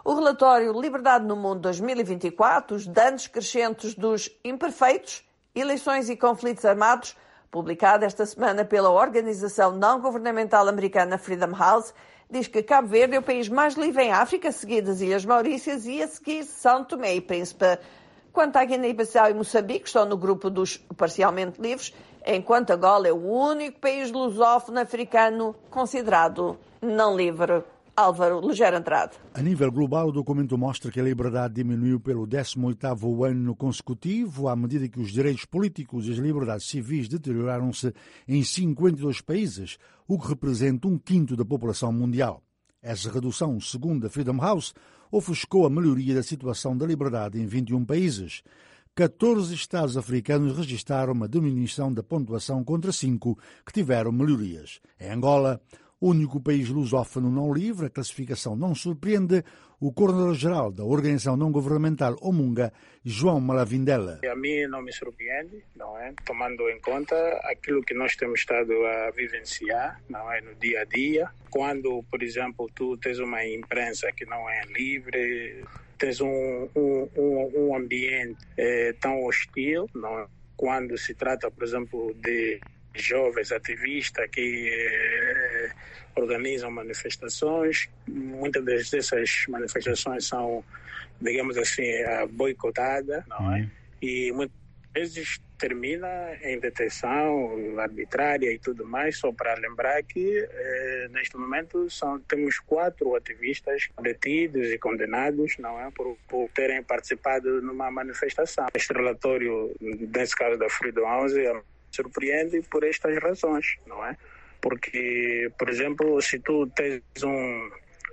O relatório Liberdade no Mundo dois mil e vinte e quatro, os danos crescentes dos imperfeitos, eleições e conflitos armados, publicado esta semana pela organização não-governamental americana Freedom House, diz que Cabo Verde é o país mais livre em África, seguido das Ilhas Maurícias e a seguir São Tomé e Príncipe. Quanto à Guiné-Bissau e Moçambique, estão no grupo dos parcialmente livres, enquanto Angola é o único país lusófono africano considerado não livre. Álvaro Lugero Andrade. A nível global, o documento mostra que a liberdade diminuiu pelo décimo oitavo ano consecutivo, à medida que os direitos políticos e as liberdades civis deterioraram-se em cinquenta e dois países, o que representa um quinto da população mundial. Essa redução, segundo a Freedom House, ofuscou a melhoria da situação da liberdade em vinte e um países. catorze estados africanos registraram uma diminuição da pontuação contra cinco que tiveram melhorias. Em Angola, único país lusófono não livre, a classificação não surpreende o coordenador-geral da organização não-governamental Omunga, João Malavindela. A mim não me surpreende, não é? Tomando em conta aquilo que nós temos estado a vivenciar, não é, no dia a dia. Quando, por exemplo, tu tens uma imprensa que não é livre, tens um, um, um, um ambiente eh, tão hostil, não é? Quando se trata, por exemplo, de jovens ativistas que eh, organizam manifestações, muitas dessas manifestações são, digamos assim, boicotadas, não é? E muitas vezes termina em detenção arbitrária e tudo mais, só para lembrar que eh, neste momento são, temos quatro ativistas detidos e condenados, não é, por, por terem participado numa manifestação. Este relatório, nesse caso da Freedom House, surpreende por estas razões, não é? Porque, por exemplo, se tu tens um,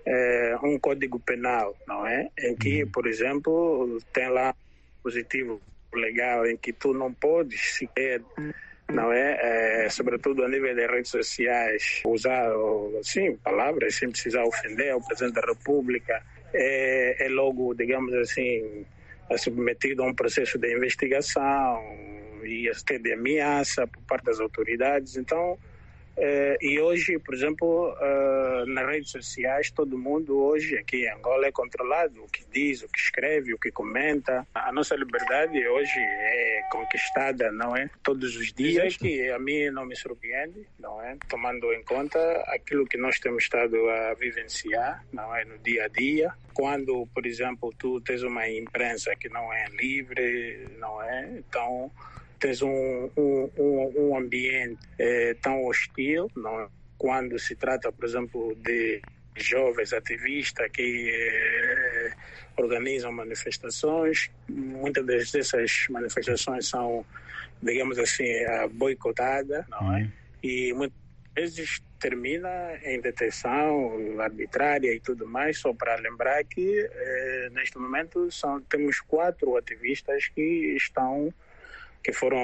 é, um código penal, não é? Em que, por exemplo, tem lá um positivo legal em que tu não podes sequer, não é? É, sobretudo a nível das redes sociais, usar, assim, palavras sem precisar ofender o Presidente da República, é, é logo, digamos assim, é submetido a um processo de investigação e até de ameaça por parte das autoridades. Então, eh, e hoje, por exemplo, eh, nas redes sociais, todo mundo hoje aqui em Angola é controlado, o que diz, o que escreve, o que comenta. A nossa liberdade hoje é conquistada, não é? Todos os dias, que a mim não me surpreende, não é? Tomando em conta aquilo que nós temos estado a vivenciar, não é? No dia a dia. Quando, por exemplo, tu tens uma imprensa que não é livre, não é? Então, tens um, um, um ambiente eh, tão hostil, não é? Quando se trata, por exemplo, de jovens ativistas que eh, organizam manifestações, muitas dessas manifestações são, digamos assim, boicotadas, não é? E muitas vezes termina em detenção arbitrária e tudo mais, só para lembrar que eh, neste momento são, temos quatro ativistas que estão que foram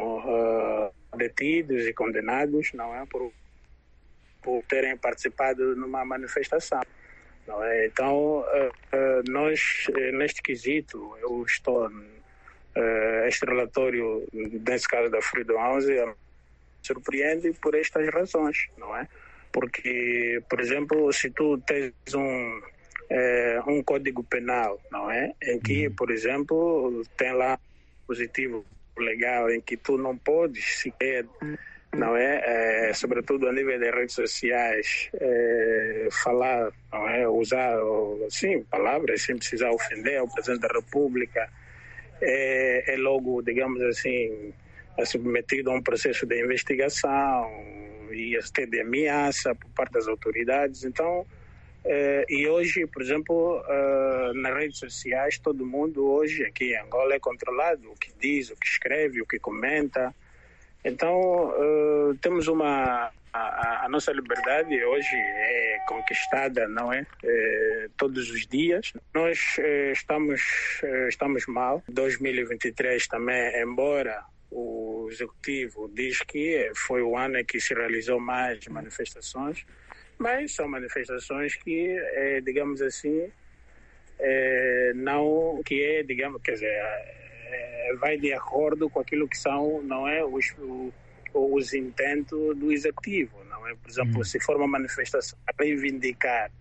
uh, detidos e condenados, não é, por, por terem participado numa manifestação, não é? Então, uh, uh, nós, neste quesito, eu estou, uh, este relatório, nesse caso da Freedom House, surpreende por estas razões, não é? Porque, por exemplo, se tu tens um, uh, um código penal, não é, em que, por exemplo, tem lá positivo legal em que tu não podes sequer, não é, é sobretudo a nível das redes sociais, é, falar, não é, usar, assim, palavras sem precisar ofender o Presidente da República, é, é logo, digamos assim, é submetido a um processo de investigação e até de ameaça por parte das autoridades. Então, Uh, e hoje, por exemplo, uh, nas redes sociais, todo mundo hoje aqui em Angola é controlado, o que diz, o que escreve, o que comenta. Então, uh, temos uma... A, a nossa liberdade hoje é conquistada, não é? é todos os dias. Nós é, estamos, é, estamos mal. dois mil e vinte e três também, embora o Executivo diz que foi o ano em que se realizou mais manifestações, mas são manifestações que, é, digamos assim, é, não, que é, digamos, quer dizer, é, vai de acordo com aquilo que são, não é, os, os intentos do Executivo, não é? Por exemplo, hum. se for uma manifestação a reivindicar,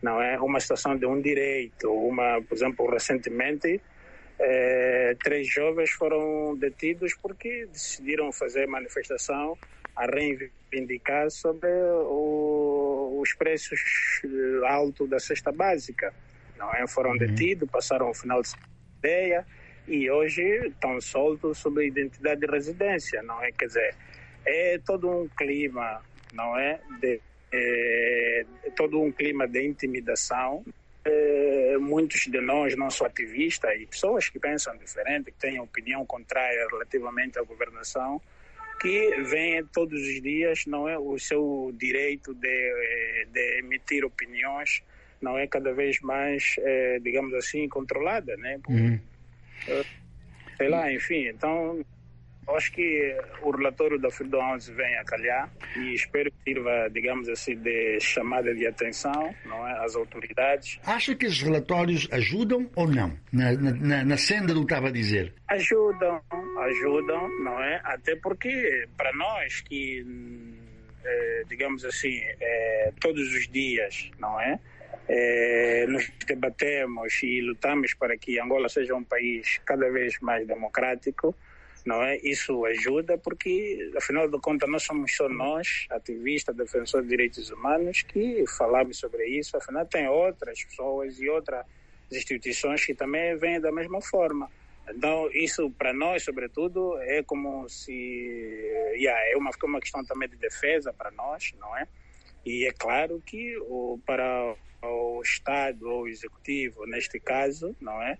não é? Uma situação de um direito. Uma, por exemplo, recentemente, eh, três jovens foram detidos porque decidiram fazer manifestação a reivindicar sobre o, os preços altos da cesta básica. Não é? Foram uhum. detidos, passaram o final de ideia e hoje estão soltos sob identidade de residência. Não é? Quer dizer, é todo um clima, não é? De, é, todo um clima de intimidação. É, muitos de nós não são ativistas e pessoas que pensam diferente, que têm opinião contrária relativamente à governação, que veem todos os dias, não é, o seu direito de, de emitir opiniões, não é, cada vez mais, é, digamos assim, controlada, né? Por, uhum. Sei lá, enfim, então acho que o relatório da Freedom House vem a calhar e espero que sirva, digamos assim, de chamada de atenção, não é, às autoridades. Acha que esses relatórios ajudam ou não? Na, na, na senda do que estava a dizer? Ajudam, ajudam, não é? Até porque para nós que, eh, digamos assim, eh, todos os dias, não é? Eh, nos debatemos e lutamos para que Angola seja um país cada vez mais democrático, não é? Isso ajuda porque, afinal de contas, não somos só nós, ativistas, defensores de direitos humanos, que falamos sobre isso. Afinal, tem outras pessoas e outras instituições que também vêm da mesma forma. Então, isso, para nós, sobretudo, é como se... Yeah, é uma, uma questão também de defesa para nós, não é? E é claro que o, para o Estado ou o Executivo, neste caso, não é?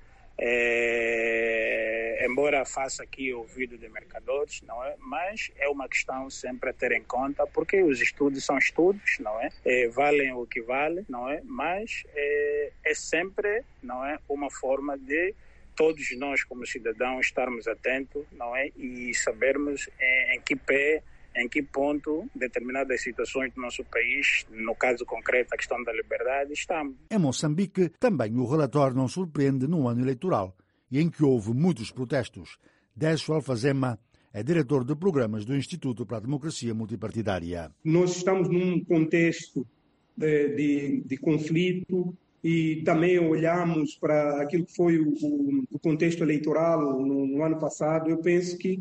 É, embora faça aqui ouvido de mercadores, não é? Mas é uma questão sempre a ter em conta, porque os estudos são estudos, não é? É, valem o que valem, não é? Mas é, é sempre, não é, uma forma de todos nós como cidadãos estarmos atentos, não é? E sabermos em, em que pé, em que ponto determinadas situações do nosso país, no caso concreto a questão da liberdade, estamos. Em Moçambique, também o relatório não surpreende num ano eleitoral e em que houve muitos protestos. Décio Alfazema é diretor de programas do Instituto para a Democracia Multipartidária. Nós estamos num contexto de, de, de conflito e também olhamos para aquilo que foi o, o contexto eleitoral no, no ano passado. Eu penso que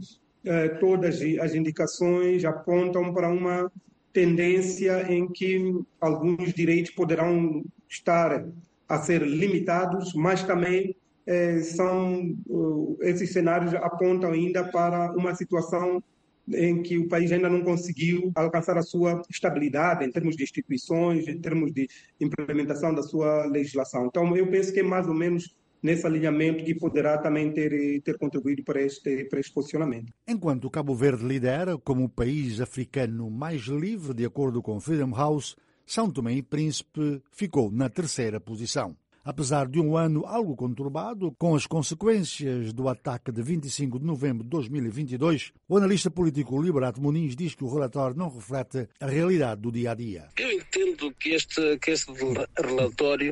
todas as indicações apontam para uma tendência em que alguns direitos poderão estar a ser limitados, mas também eh, são, uh, esses cenários apontam ainda para uma situação em que o país ainda não conseguiu alcançar a sua estabilidade em termos de instituições, em termos de implementação da sua legislação. Então, eu penso que é mais ou menos nesse alinhamento que poderá também ter, ter contribuído para este, para este posicionamento. Enquanto Cabo Verde lidera como o país africano mais livre, de acordo com Freedom House, São Tomé e Príncipe ficou na terceira posição. Apesar de um ano algo conturbado, com as consequências do ataque de vinte e cinco de novembro de dois mil e vinte e dois, o analista político Liberato Muniz diz que o relatório não reflete a realidade do dia-a-dia. Eu entendo que este, que este relatório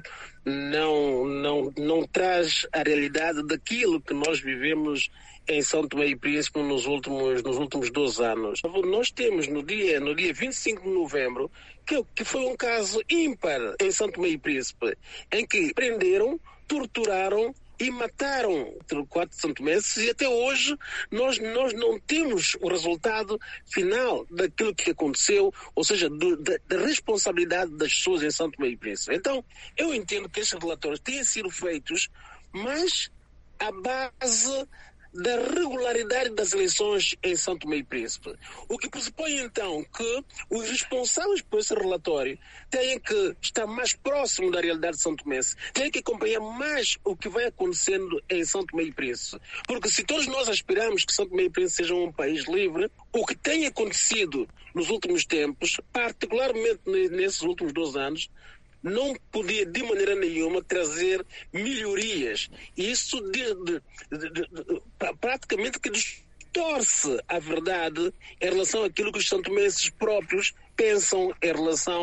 não, não, não traz a realidade daquilo que nós vivemos em São Tomé e Príncipe nos últimos, nos últimos doze anos. Nós temos no dia, no dia vinte e cinco de novembro, que, que foi um caso ímpar em São Tomé e Príncipe, em que prenderam, torturaram e mataram quatro santomenses e até hoje nós, nós não temos o resultado final daquilo que aconteceu, ou seja, do, da, da responsabilidade das pessoas em São Tomé e Príncipe. Então, eu entendo que estes relatórios têm sido feitos, mas a base da regularidade das eleições em São Tomé e Príncipe. O que pressupõe então que os responsáveis por esse relatório têm que estar mais próximos da realidade de São Tomé, têm que acompanhar mais o que vai acontecendo em São Tomé e Príncipe. Porque se todos nós aspiramos que São Tomé e Príncipe seja um país livre, o que tem acontecido nos últimos tempos, particularmente nesses últimos dois anos, não podia de maneira nenhuma trazer melhorias. Isso de, de, de, de, de, praticamente que distorce a verdade em relação àquilo que os santomenses próprios pensam em relação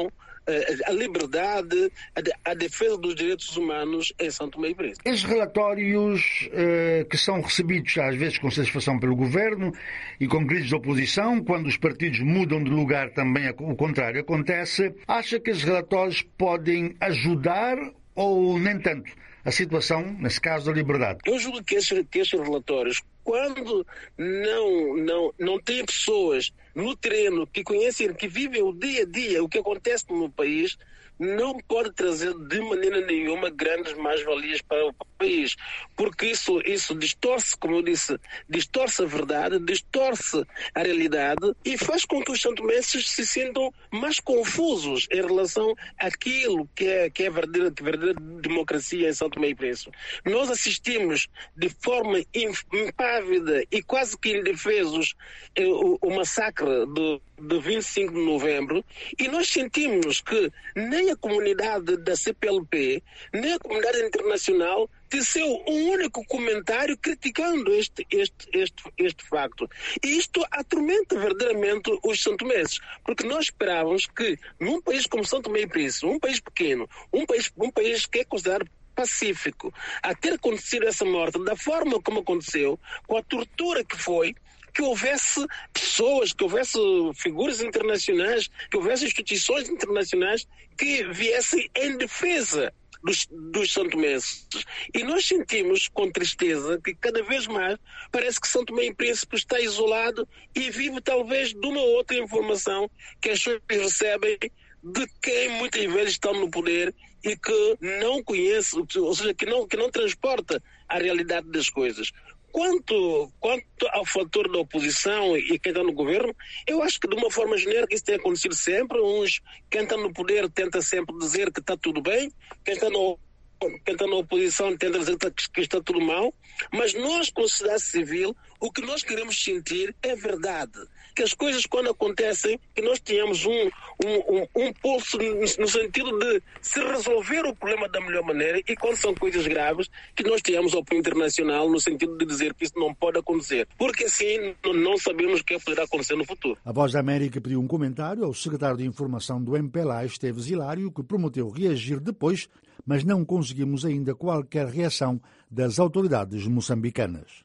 a liberdade, a defesa dos direitos humanos em São Tomé e Príncipe. Esses relatórios eh, que são recebidos às vezes com satisfação pelo governo e com gritos de oposição, quando os partidos mudam de lugar também o contrário acontece, acha que esses relatórios podem ajudar ou nem tanto a situação, nesse caso, da liberdade? Eu julgo que esses, que esses relatórios, quando não, não, não tem pessoas no terreno que conhecem, que vivem o dia a dia, o que acontece no país, não pode trazer de maneira nenhuma grandes mais-valias para o país, porque isso, isso distorce, como eu disse, distorce a verdade, distorce a realidade e faz com que os santomenses se sintam mais confusos em relação àquilo que é, que é verdadeira, que é verdadeira democracia em São Tomé e Príncipe. Nós assistimos de forma impávida e quase que indefesos o, o massacre do de vinte e cinco de novembro, e nós sentimos que nem a comunidade da C P L P, nem a comunidade internacional teceu um único comentário criticando este, este, este, este facto. E isto atormenta verdadeiramente os santomenses, porque nós esperávamos que num país como São Tomé e Príncipe, um país pequeno, um país, um país que é considerado pacífico, a ter acontecido essa morte da forma como aconteceu, com a tortura que foi, que houvesse pessoas, que houvesse figuras internacionais, que houvesse instituições internacionais que viessem em defesa dos, dos santomenses. E nós sentimos com tristeza que cada vez mais parece que São Tomé e Príncipe está isolado e vive talvez de uma outra informação que as pessoas recebem de quem muitas vezes estão no poder e que não conhece, ou seja, que não, que não transporta a realidade das coisas. Quanto, quanto ao fator da oposição e quem está no governo, eu acho que de uma forma genérica isso tem acontecido sempre. Uns, quem está no poder tenta sempre dizer que está tudo bem, quem está, no, quem está na oposição tenta dizer que está tudo mal, mas nós, como sociedade civil, o que nós queremos sentir é verdade. Que as coisas, quando acontecem, que nós tenhamos um, um, um, um pulso no sentido de se resolver o problema da melhor maneira, e quando são coisas graves, que nós tenhamos apoio internacional no sentido de dizer que isso não pode acontecer. Porque assim não sabemos o que poderá acontecer no futuro. A Voz da América pediu um comentário ao secretário de Informação do M P L A, Esteves Hilário, que prometeu reagir depois, mas não conseguimos ainda qualquer reação das autoridades moçambicanas.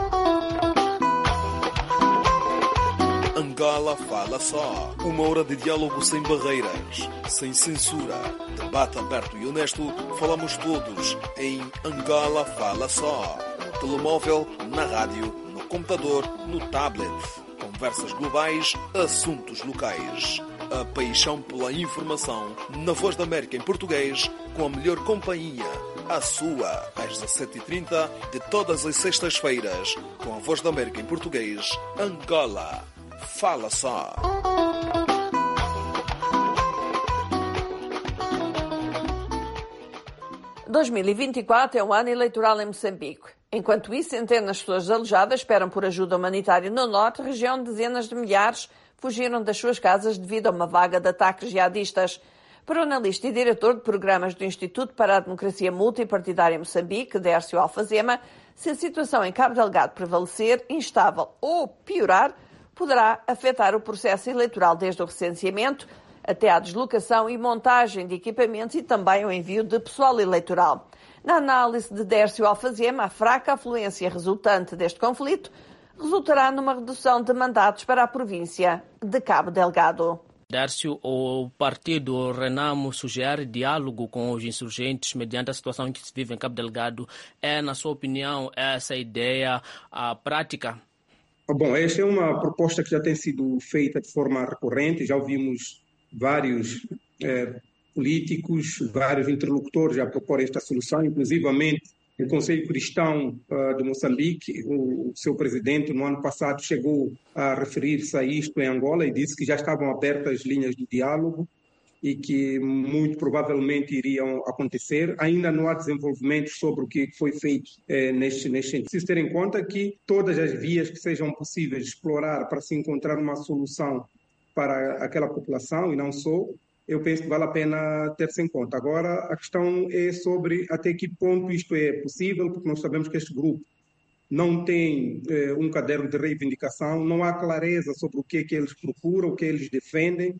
Angola Fala Só. Uma hora de diálogo sem barreiras, sem censura. Debate aberto e honesto. Falamos todos em Angola Fala Só. No telemóvel, na rádio, no computador, no tablet. Conversas globais, assuntos locais. A paixão pela informação na Voz da América em português, com a melhor companhia. A sua, às dezassete e trinta de todas as sextas-feiras, com a Voz da América em português, Angola Fala Só. dois mil e vinte e quatro é um ano eleitoral em Moçambique. Enquanto isso, centenas de pessoas alojadas esperam por ajuda humanitária no norte, região onde dezenas de milhares fugiram das suas casas devido a uma vaga de ataques jihadistas. Para o analista e diretor de programas do Instituto para a Democracia Multipartidária em Moçambique, Dércio Alfazema, se a situação em Cabo Delgado prevalecer, instável ou piorar, poderá afetar o processo eleitoral desde o recenseamento até à deslocação e montagem de equipamentos e também o envio de pessoal eleitoral. Na análise de Dércio Alfazema, a fraca afluência resultante deste conflito resultará numa redução de mandatos para a província de Cabo Delgado. Dércio, o partido Renamo sugere diálogo com os insurgentes mediante a situação em que se vive em Cabo Delgado. É, na sua opinião, essa ideia a prática? Bom, esta é uma proposta que já tem sido feita de forma recorrente. Já ouvimos vários eh, políticos, vários interlocutores a propor esta solução, inclusivamente o Conselho Cristão uh, de Moçambique. O, o seu presidente, no ano passado, chegou a referir-se a isto em Angola e disse que já estavam abertas linhas de diálogo e que muito provavelmente iriam acontecer. Ainda não há desenvolvimento sobre o que foi feito eh, neste, neste sentido. Preciso ter em conta que todas as vias que sejam possíveis explorar para se encontrar uma solução para aquela população, e não só, eu penso que vale a pena ter-se em conta. Agora, a questão é sobre até que ponto isto é possível, porque nós sabemos que este grupo não tem eh, um caderno de reivindicação, não há clareza sobre o que é que eles procuram, o que eles defendem,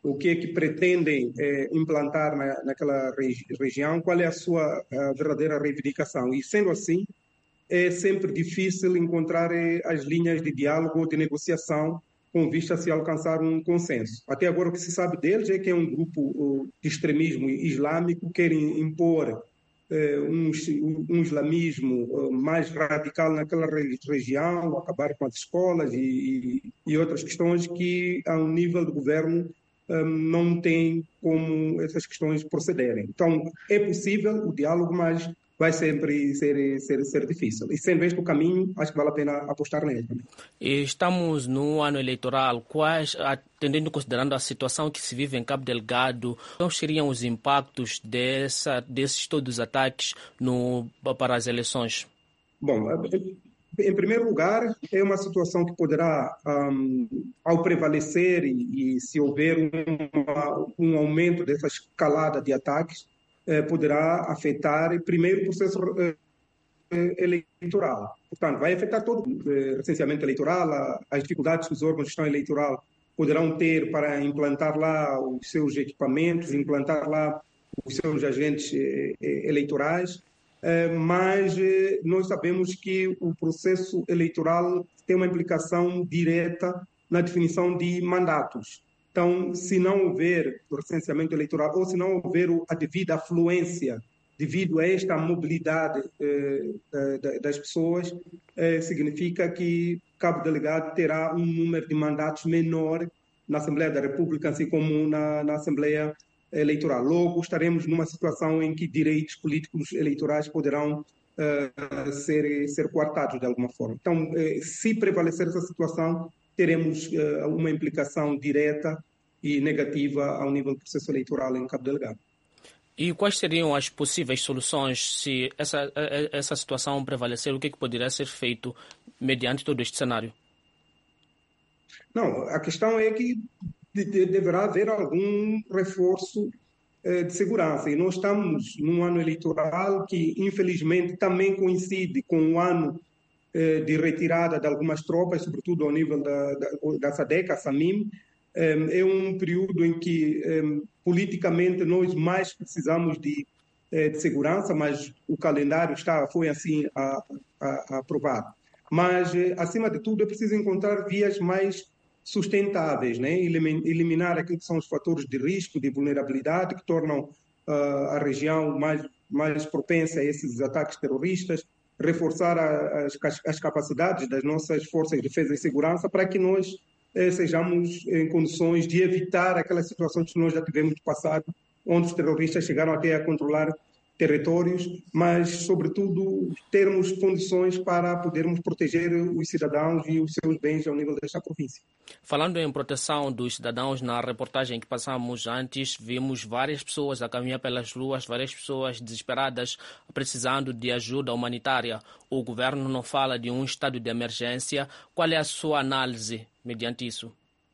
o que é que pretendem eh, implantar na, naquela regi região, qual é a sua a verdadeira reivindicação. E, sendo assim, é sempre difícil encontrar eh, as linhas de diálogo ou de negociação com vista a se alcançar um consenso. Até agora, o que se sabe deles é que é um grupo uh, de extremismo islâmico que querem impor uh, um, um islamismo uh, mais radical naquela região, acabar com as escolas e, e, e outras questões que, ao nível do governo, um, não tem como essas questões procederem. Então, é possível o diálogo, mas vai sempre ser, ser, ser difícil. E sendo este o caminho, acho que vale a pena apostar nele também. Estamos no ano eleitoral. Quais, atendendo, considerando a situação que se vive em Cabo Delgado, quais seriam os impactos dessa, desses todos os ataques no, para as eleições? Bom, em primeiro lugar, é uma situação que poderá, um, ao prevalecer e, e se houver uma, um aumento dessa escalada de ataques, Eh, poderá afetar, primeiro, o processo eh, eleitoral. Portanto, vai afetar todo o eh, recenseamento eleitoral, a, as dificuldades que os órgãos de gestão eleitoral poderão ter para implantar lá os seus equipamentos, implantar lá os seus agentes eh, eleitorais, eh, mas eh, nós sabemos que o processo eleitoral tem uma implicação direta na definição de mandatos. Então, se não houver o recenseamento eleitoral ou se não houver a devida afluência devido a esta mobilidade eh, das pessoas, eh, significa que Cabo Delgado terá um número de mandatos menor na Assembleia da República, assim como na, na Assembleia Eleitoral. Logo, estaremos numa situação em que direitos políticos eleitorais poderão eh, ser, ser coartados de alguma forma. Então, eh, se prevalecer essa situação, teremos uh, uma implicação direta e negativa ao nível do processo eleitoral em Cabo Delgado. E quais seriam as possíveis soluções se essa, essa situação prevalecer? O que, é que poderia ser feito mediante todo este cenário? Não, a questão é que de, de, deverá haver algum reforço eh, de segurança. E nós estamos num ano eleitoral que, infelizmente, também coincide com o ano de retirada de algumas tropas, sobretudo ao nível da, da, da SADEC, a SAMIM. É um período em que, politicamente, nós mais precisamos de, de segurança, mas o calendário está, foi assim a, a, a aprovado. Mas, acima de tudo, é preciso encontrar vias mais sustentáveis, né? Eliminar aquilo que são os fatores de risco, de vulnerabilidade, que tornam uh, a região mais, mais propensa a esses ataques terroristas, reforçar as, as capacidades das nossas forças de defesa e segurança para que nós eh, sejamos em condições de evitar aquelas situações que nós já tivemos no passado, onde os terroristas chegaram até a controlar territórios, mas, sobretudo, termos condições para podermos proteger os cidadãos e os seus bens ao nível desta província. Falando em proteção dos cidadãos, na reportagem que passamos antes, vimos várias pessoas a caminhar pelas ruas, várias pessoas desesperadas, precisando de ajuda humanitária. O governo não fala de um estado de emergência. Qual é a sua análise mediante isso?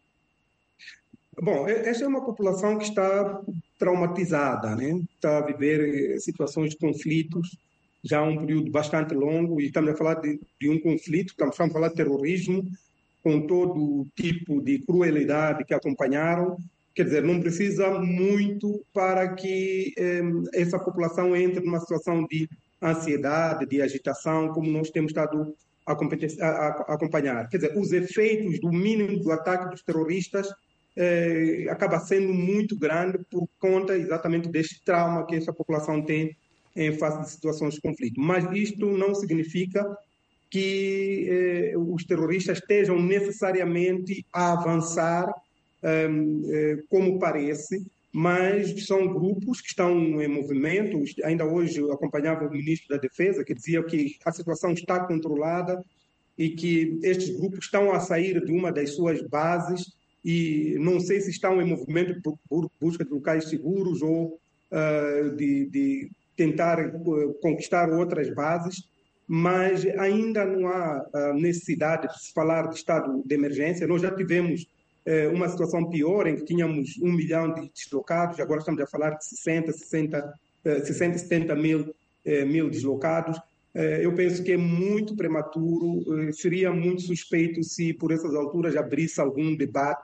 Bom, esta é uma população que está traumatizada, né? Está a viver situações de conflitos já há um período bastante longo, e estamos a falar de, de um conflito, estamos a falar de terrorismo, com todo tipo de crueldade que acompanharam. Quer dizer, não precisa muito para que eh, essa população entre numa situação de ansiedade, de agitação, como nós temos estado a, a, a acompanhar. Quer dizer, os efeitos do mínimo do ataque dos terroristas Eh, acaba sendo muito grande por conta exatamente deste trauma que essa população tem em face de situações de conflito. Mas isto não significa que eh, os terroristas estejam necessariamente a avançar eh, eh, como parece, mas são grupos que estão em movimento. Ainda hoje eu acompanhava o ministro da Defesa, que dizia que a situação está controlada e que estes grupos estão a sair de uma das suas bases, e não sei se estão em movimento por busca de locais seguros ou uh, de, de tentar uh, conquistar outras bases, mas ainda não há uh, necessidade de se falar de estado de emergência. Nós já tivemos uh, uma situação pior, em que tínhamos um milhão de deslocados, agora estamos a falar de sessenta, sessenta, uh, sessenta, setenta mil, uh, mil deslocados. Uh, eu penso que é muito prematuro, uh, seria muito suspeito se por essas alturas abrisse algum debate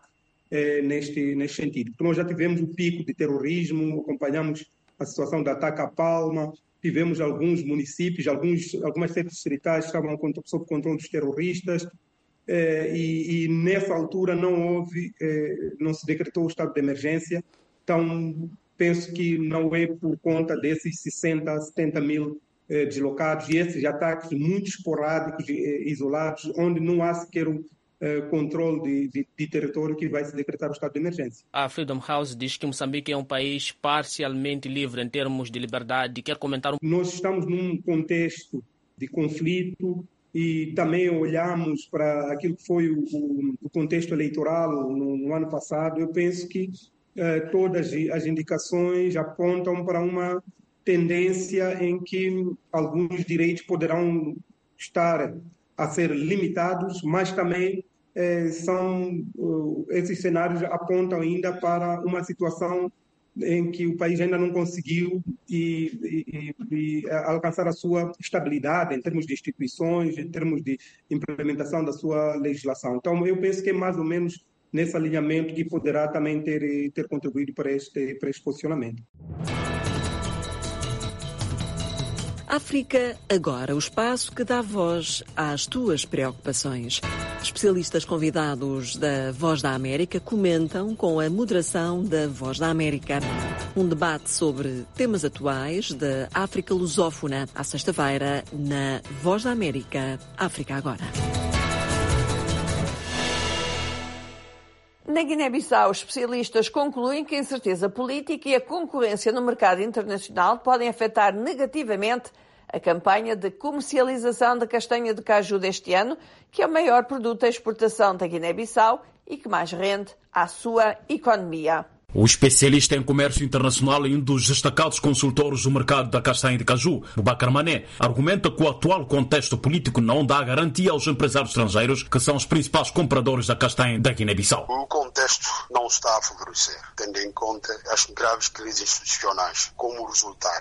eh, neste, neste sentido. Porque nós já tivemos o pico de terrorismo, acompanhamos a situação do ataque à Palma, tivemos alguns municípios, alguns, algumas sedes distritais estavam sob controle dos terroristas, eh, e, e nessa altura não houve, eh, não se decretou o estado de emergência. Então, penso que não é por conta desses sessenta, setenta mil eh, deslocados e esses ataques muito esporádicos, eh, isolados, onde não há sequer um eh, controle de, de, de território que vai se decretar o estado de emergência. A Freedom House diz que Moçambique é um país parcialmente livre em termos de liberdade. Quer comentar um... Nós estamos num contexto de conflito e também olhamos para aquilo que foi o, o contexto eleitoral no, no ano passado. Eu penso que eh, todas as indicações apontam para uma tendência em que alguns direitos poderão estar a ser limitados, mas também eh, são uh, esses cenários apontam ainda para uma situação em que o país ainda não conseguiu e, e, e alcançar a sua estabilidade em termos de instituições, em termos de implementação da sua legislação. Então, eu penso que é mais ou menos nesse alinhamento que poderá também ter, ter contribuído para este, para este posicionamento. África Agora, o espaço que dá voz às tuas preocupações. Especialistas convidados da Voz da América comentam com a moderação da Voz da América. Um debate sobre temas atuais da África lusófona, à sexta-feira, na Voz da América, África Agora. Na Guiné-Bissau, especialistas concluem que a incerteza política e a concorrência no mercado internacional podem afetar negativamente a campanha de comercialização da castanha de caju deste ano, que é o maior produto de exportação da Guiné-Bissau e que mais rende à sua economia. O especialista em comércio internacional e um dos destacados consultores do mercado da castanha de caju, Boubacar Mané, argumenta que o atual contexto político não dá garantia aos empresários estrangeiros, que são os principais compradores da castanha da Guiné-Bissau. O contexto não está a favorecer, tendo em conta as graves crises institucionais. Como resultado,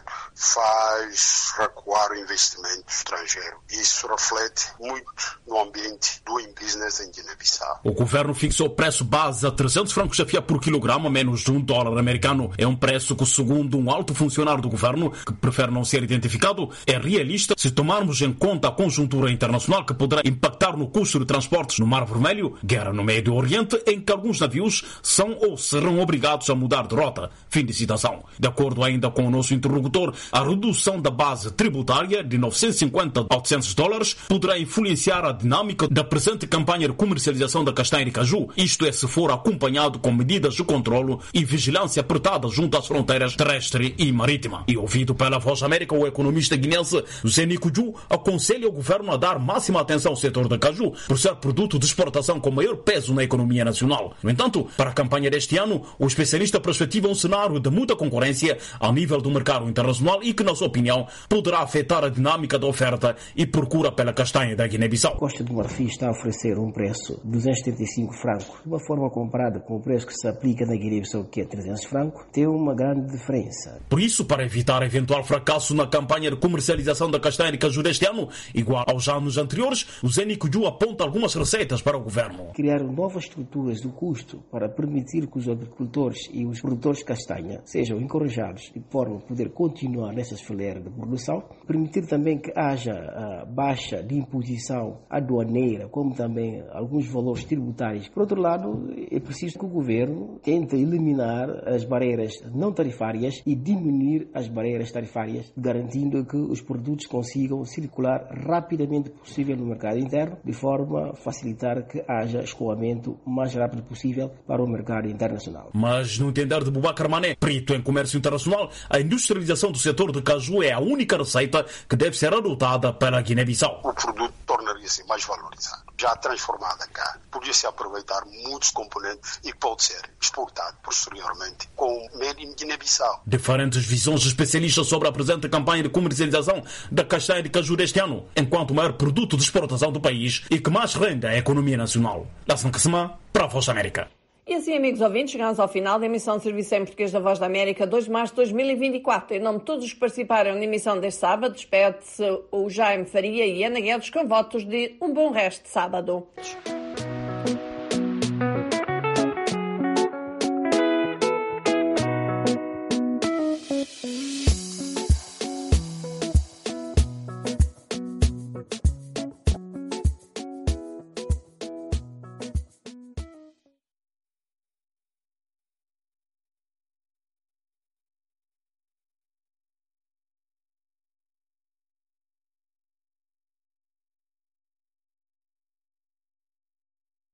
faz recuar o investimento estrangeiro. Isso reflete muito no ambiente do business em Guiné-Bissau. O governo fixou o preço base a trezentos francos a fia por quilograma, menos de um dólar americano. É um preço que, segundo um alto funcionário do governo, que prefere não ser identificado, é realista se tomarmos em conta a conjuntura internacional que poderá impactar no custo de transportes no Mar Vermelho, guerra no Médio Oriente, em que alguns navios são ou serão obrigados a mudar de rota. Fim de citação. De acordo ainda com o nosso interlocutor, a redução da base tributária de novecentos e cinquenta a oitocentos dólares poderá influenciar a dinâmica da presente campanha de comercialização da castanha de caju, isto é, se for acompanhado com medidas de controlo e vigilância apertada junto às fronteiras terrestre e marítima. E ouvido pela Voz América, o economista guinense Zeni Kuju aconselha o governo a dar máxima atenção ao setor da caju, por ser produto de exportação com maior peso na economia nacional. No entanto, para a campanha deste ano, o especialista perspectiva um cenário de muita concorrência ao nível do mercado internacional e que, na sua opinião, poderá afetar a dinâmica da oferta e procura pela castanha da Guiné-Bissau. Costa do Marfim está a oferecer um preço de duzentos e trinta e cinco francos, de uma forma comparada com o preço que se aplica na Guiné-Bissau, que é trezentos francos, tem uma grande diferença. Por isso, para evitar eventual fracasso na campanha de comercialização da castanha de caju deste ano, igual aos anos anteriores, o Zeni Kuju aponta algumas receitas para o governo. Criar novas estruturas do custo para permitir que os agricultores e os produtores de castanha sejam encorajados de forma a poder continuar nessas fileiras de produção, permitir também que haja a baixa de imposição aduaneira, como também alguns valores tributários. Por outro lado, é preciso que o governo tente eliminar as barreiras não tarifárias e diminuir as barreiras tarifárias, garantindo que os produtos consigam circular rapidamente possível no mercado interno, de forma a facilitar que haja escoamento o mais rápido possível para o mercado internacional. Mas, no entender de Boubacar Mané, perito em comércio internacional, a industrialização do setor de caju é a única receita que deve ser adotada pela Guiné-Bissau. O produto tornaria-se mais valorizado, já transformado cá. Podia-se aproveitar muitos componentes e pode ser exportado posteriormente com made in Guiné-Bissau. Diferentes visões de especialistas sobre a presente campanha de comercialização da castanha de caju deste ano, enquanto o maior produto de exportação do país e que mais rende à economia nacional. Lassana Kassama, para a Voz da América. E assim, amigos ouvintes, chegamos ao final da emissão de Serviço em Português da Voz da América, dois de março de dois mil e vinte e quatro. Em nome de todos os que participaram na emissão deste sábado, despede-se o Jaime Faria e Ana Guedes com votos de um bom resto de sábado.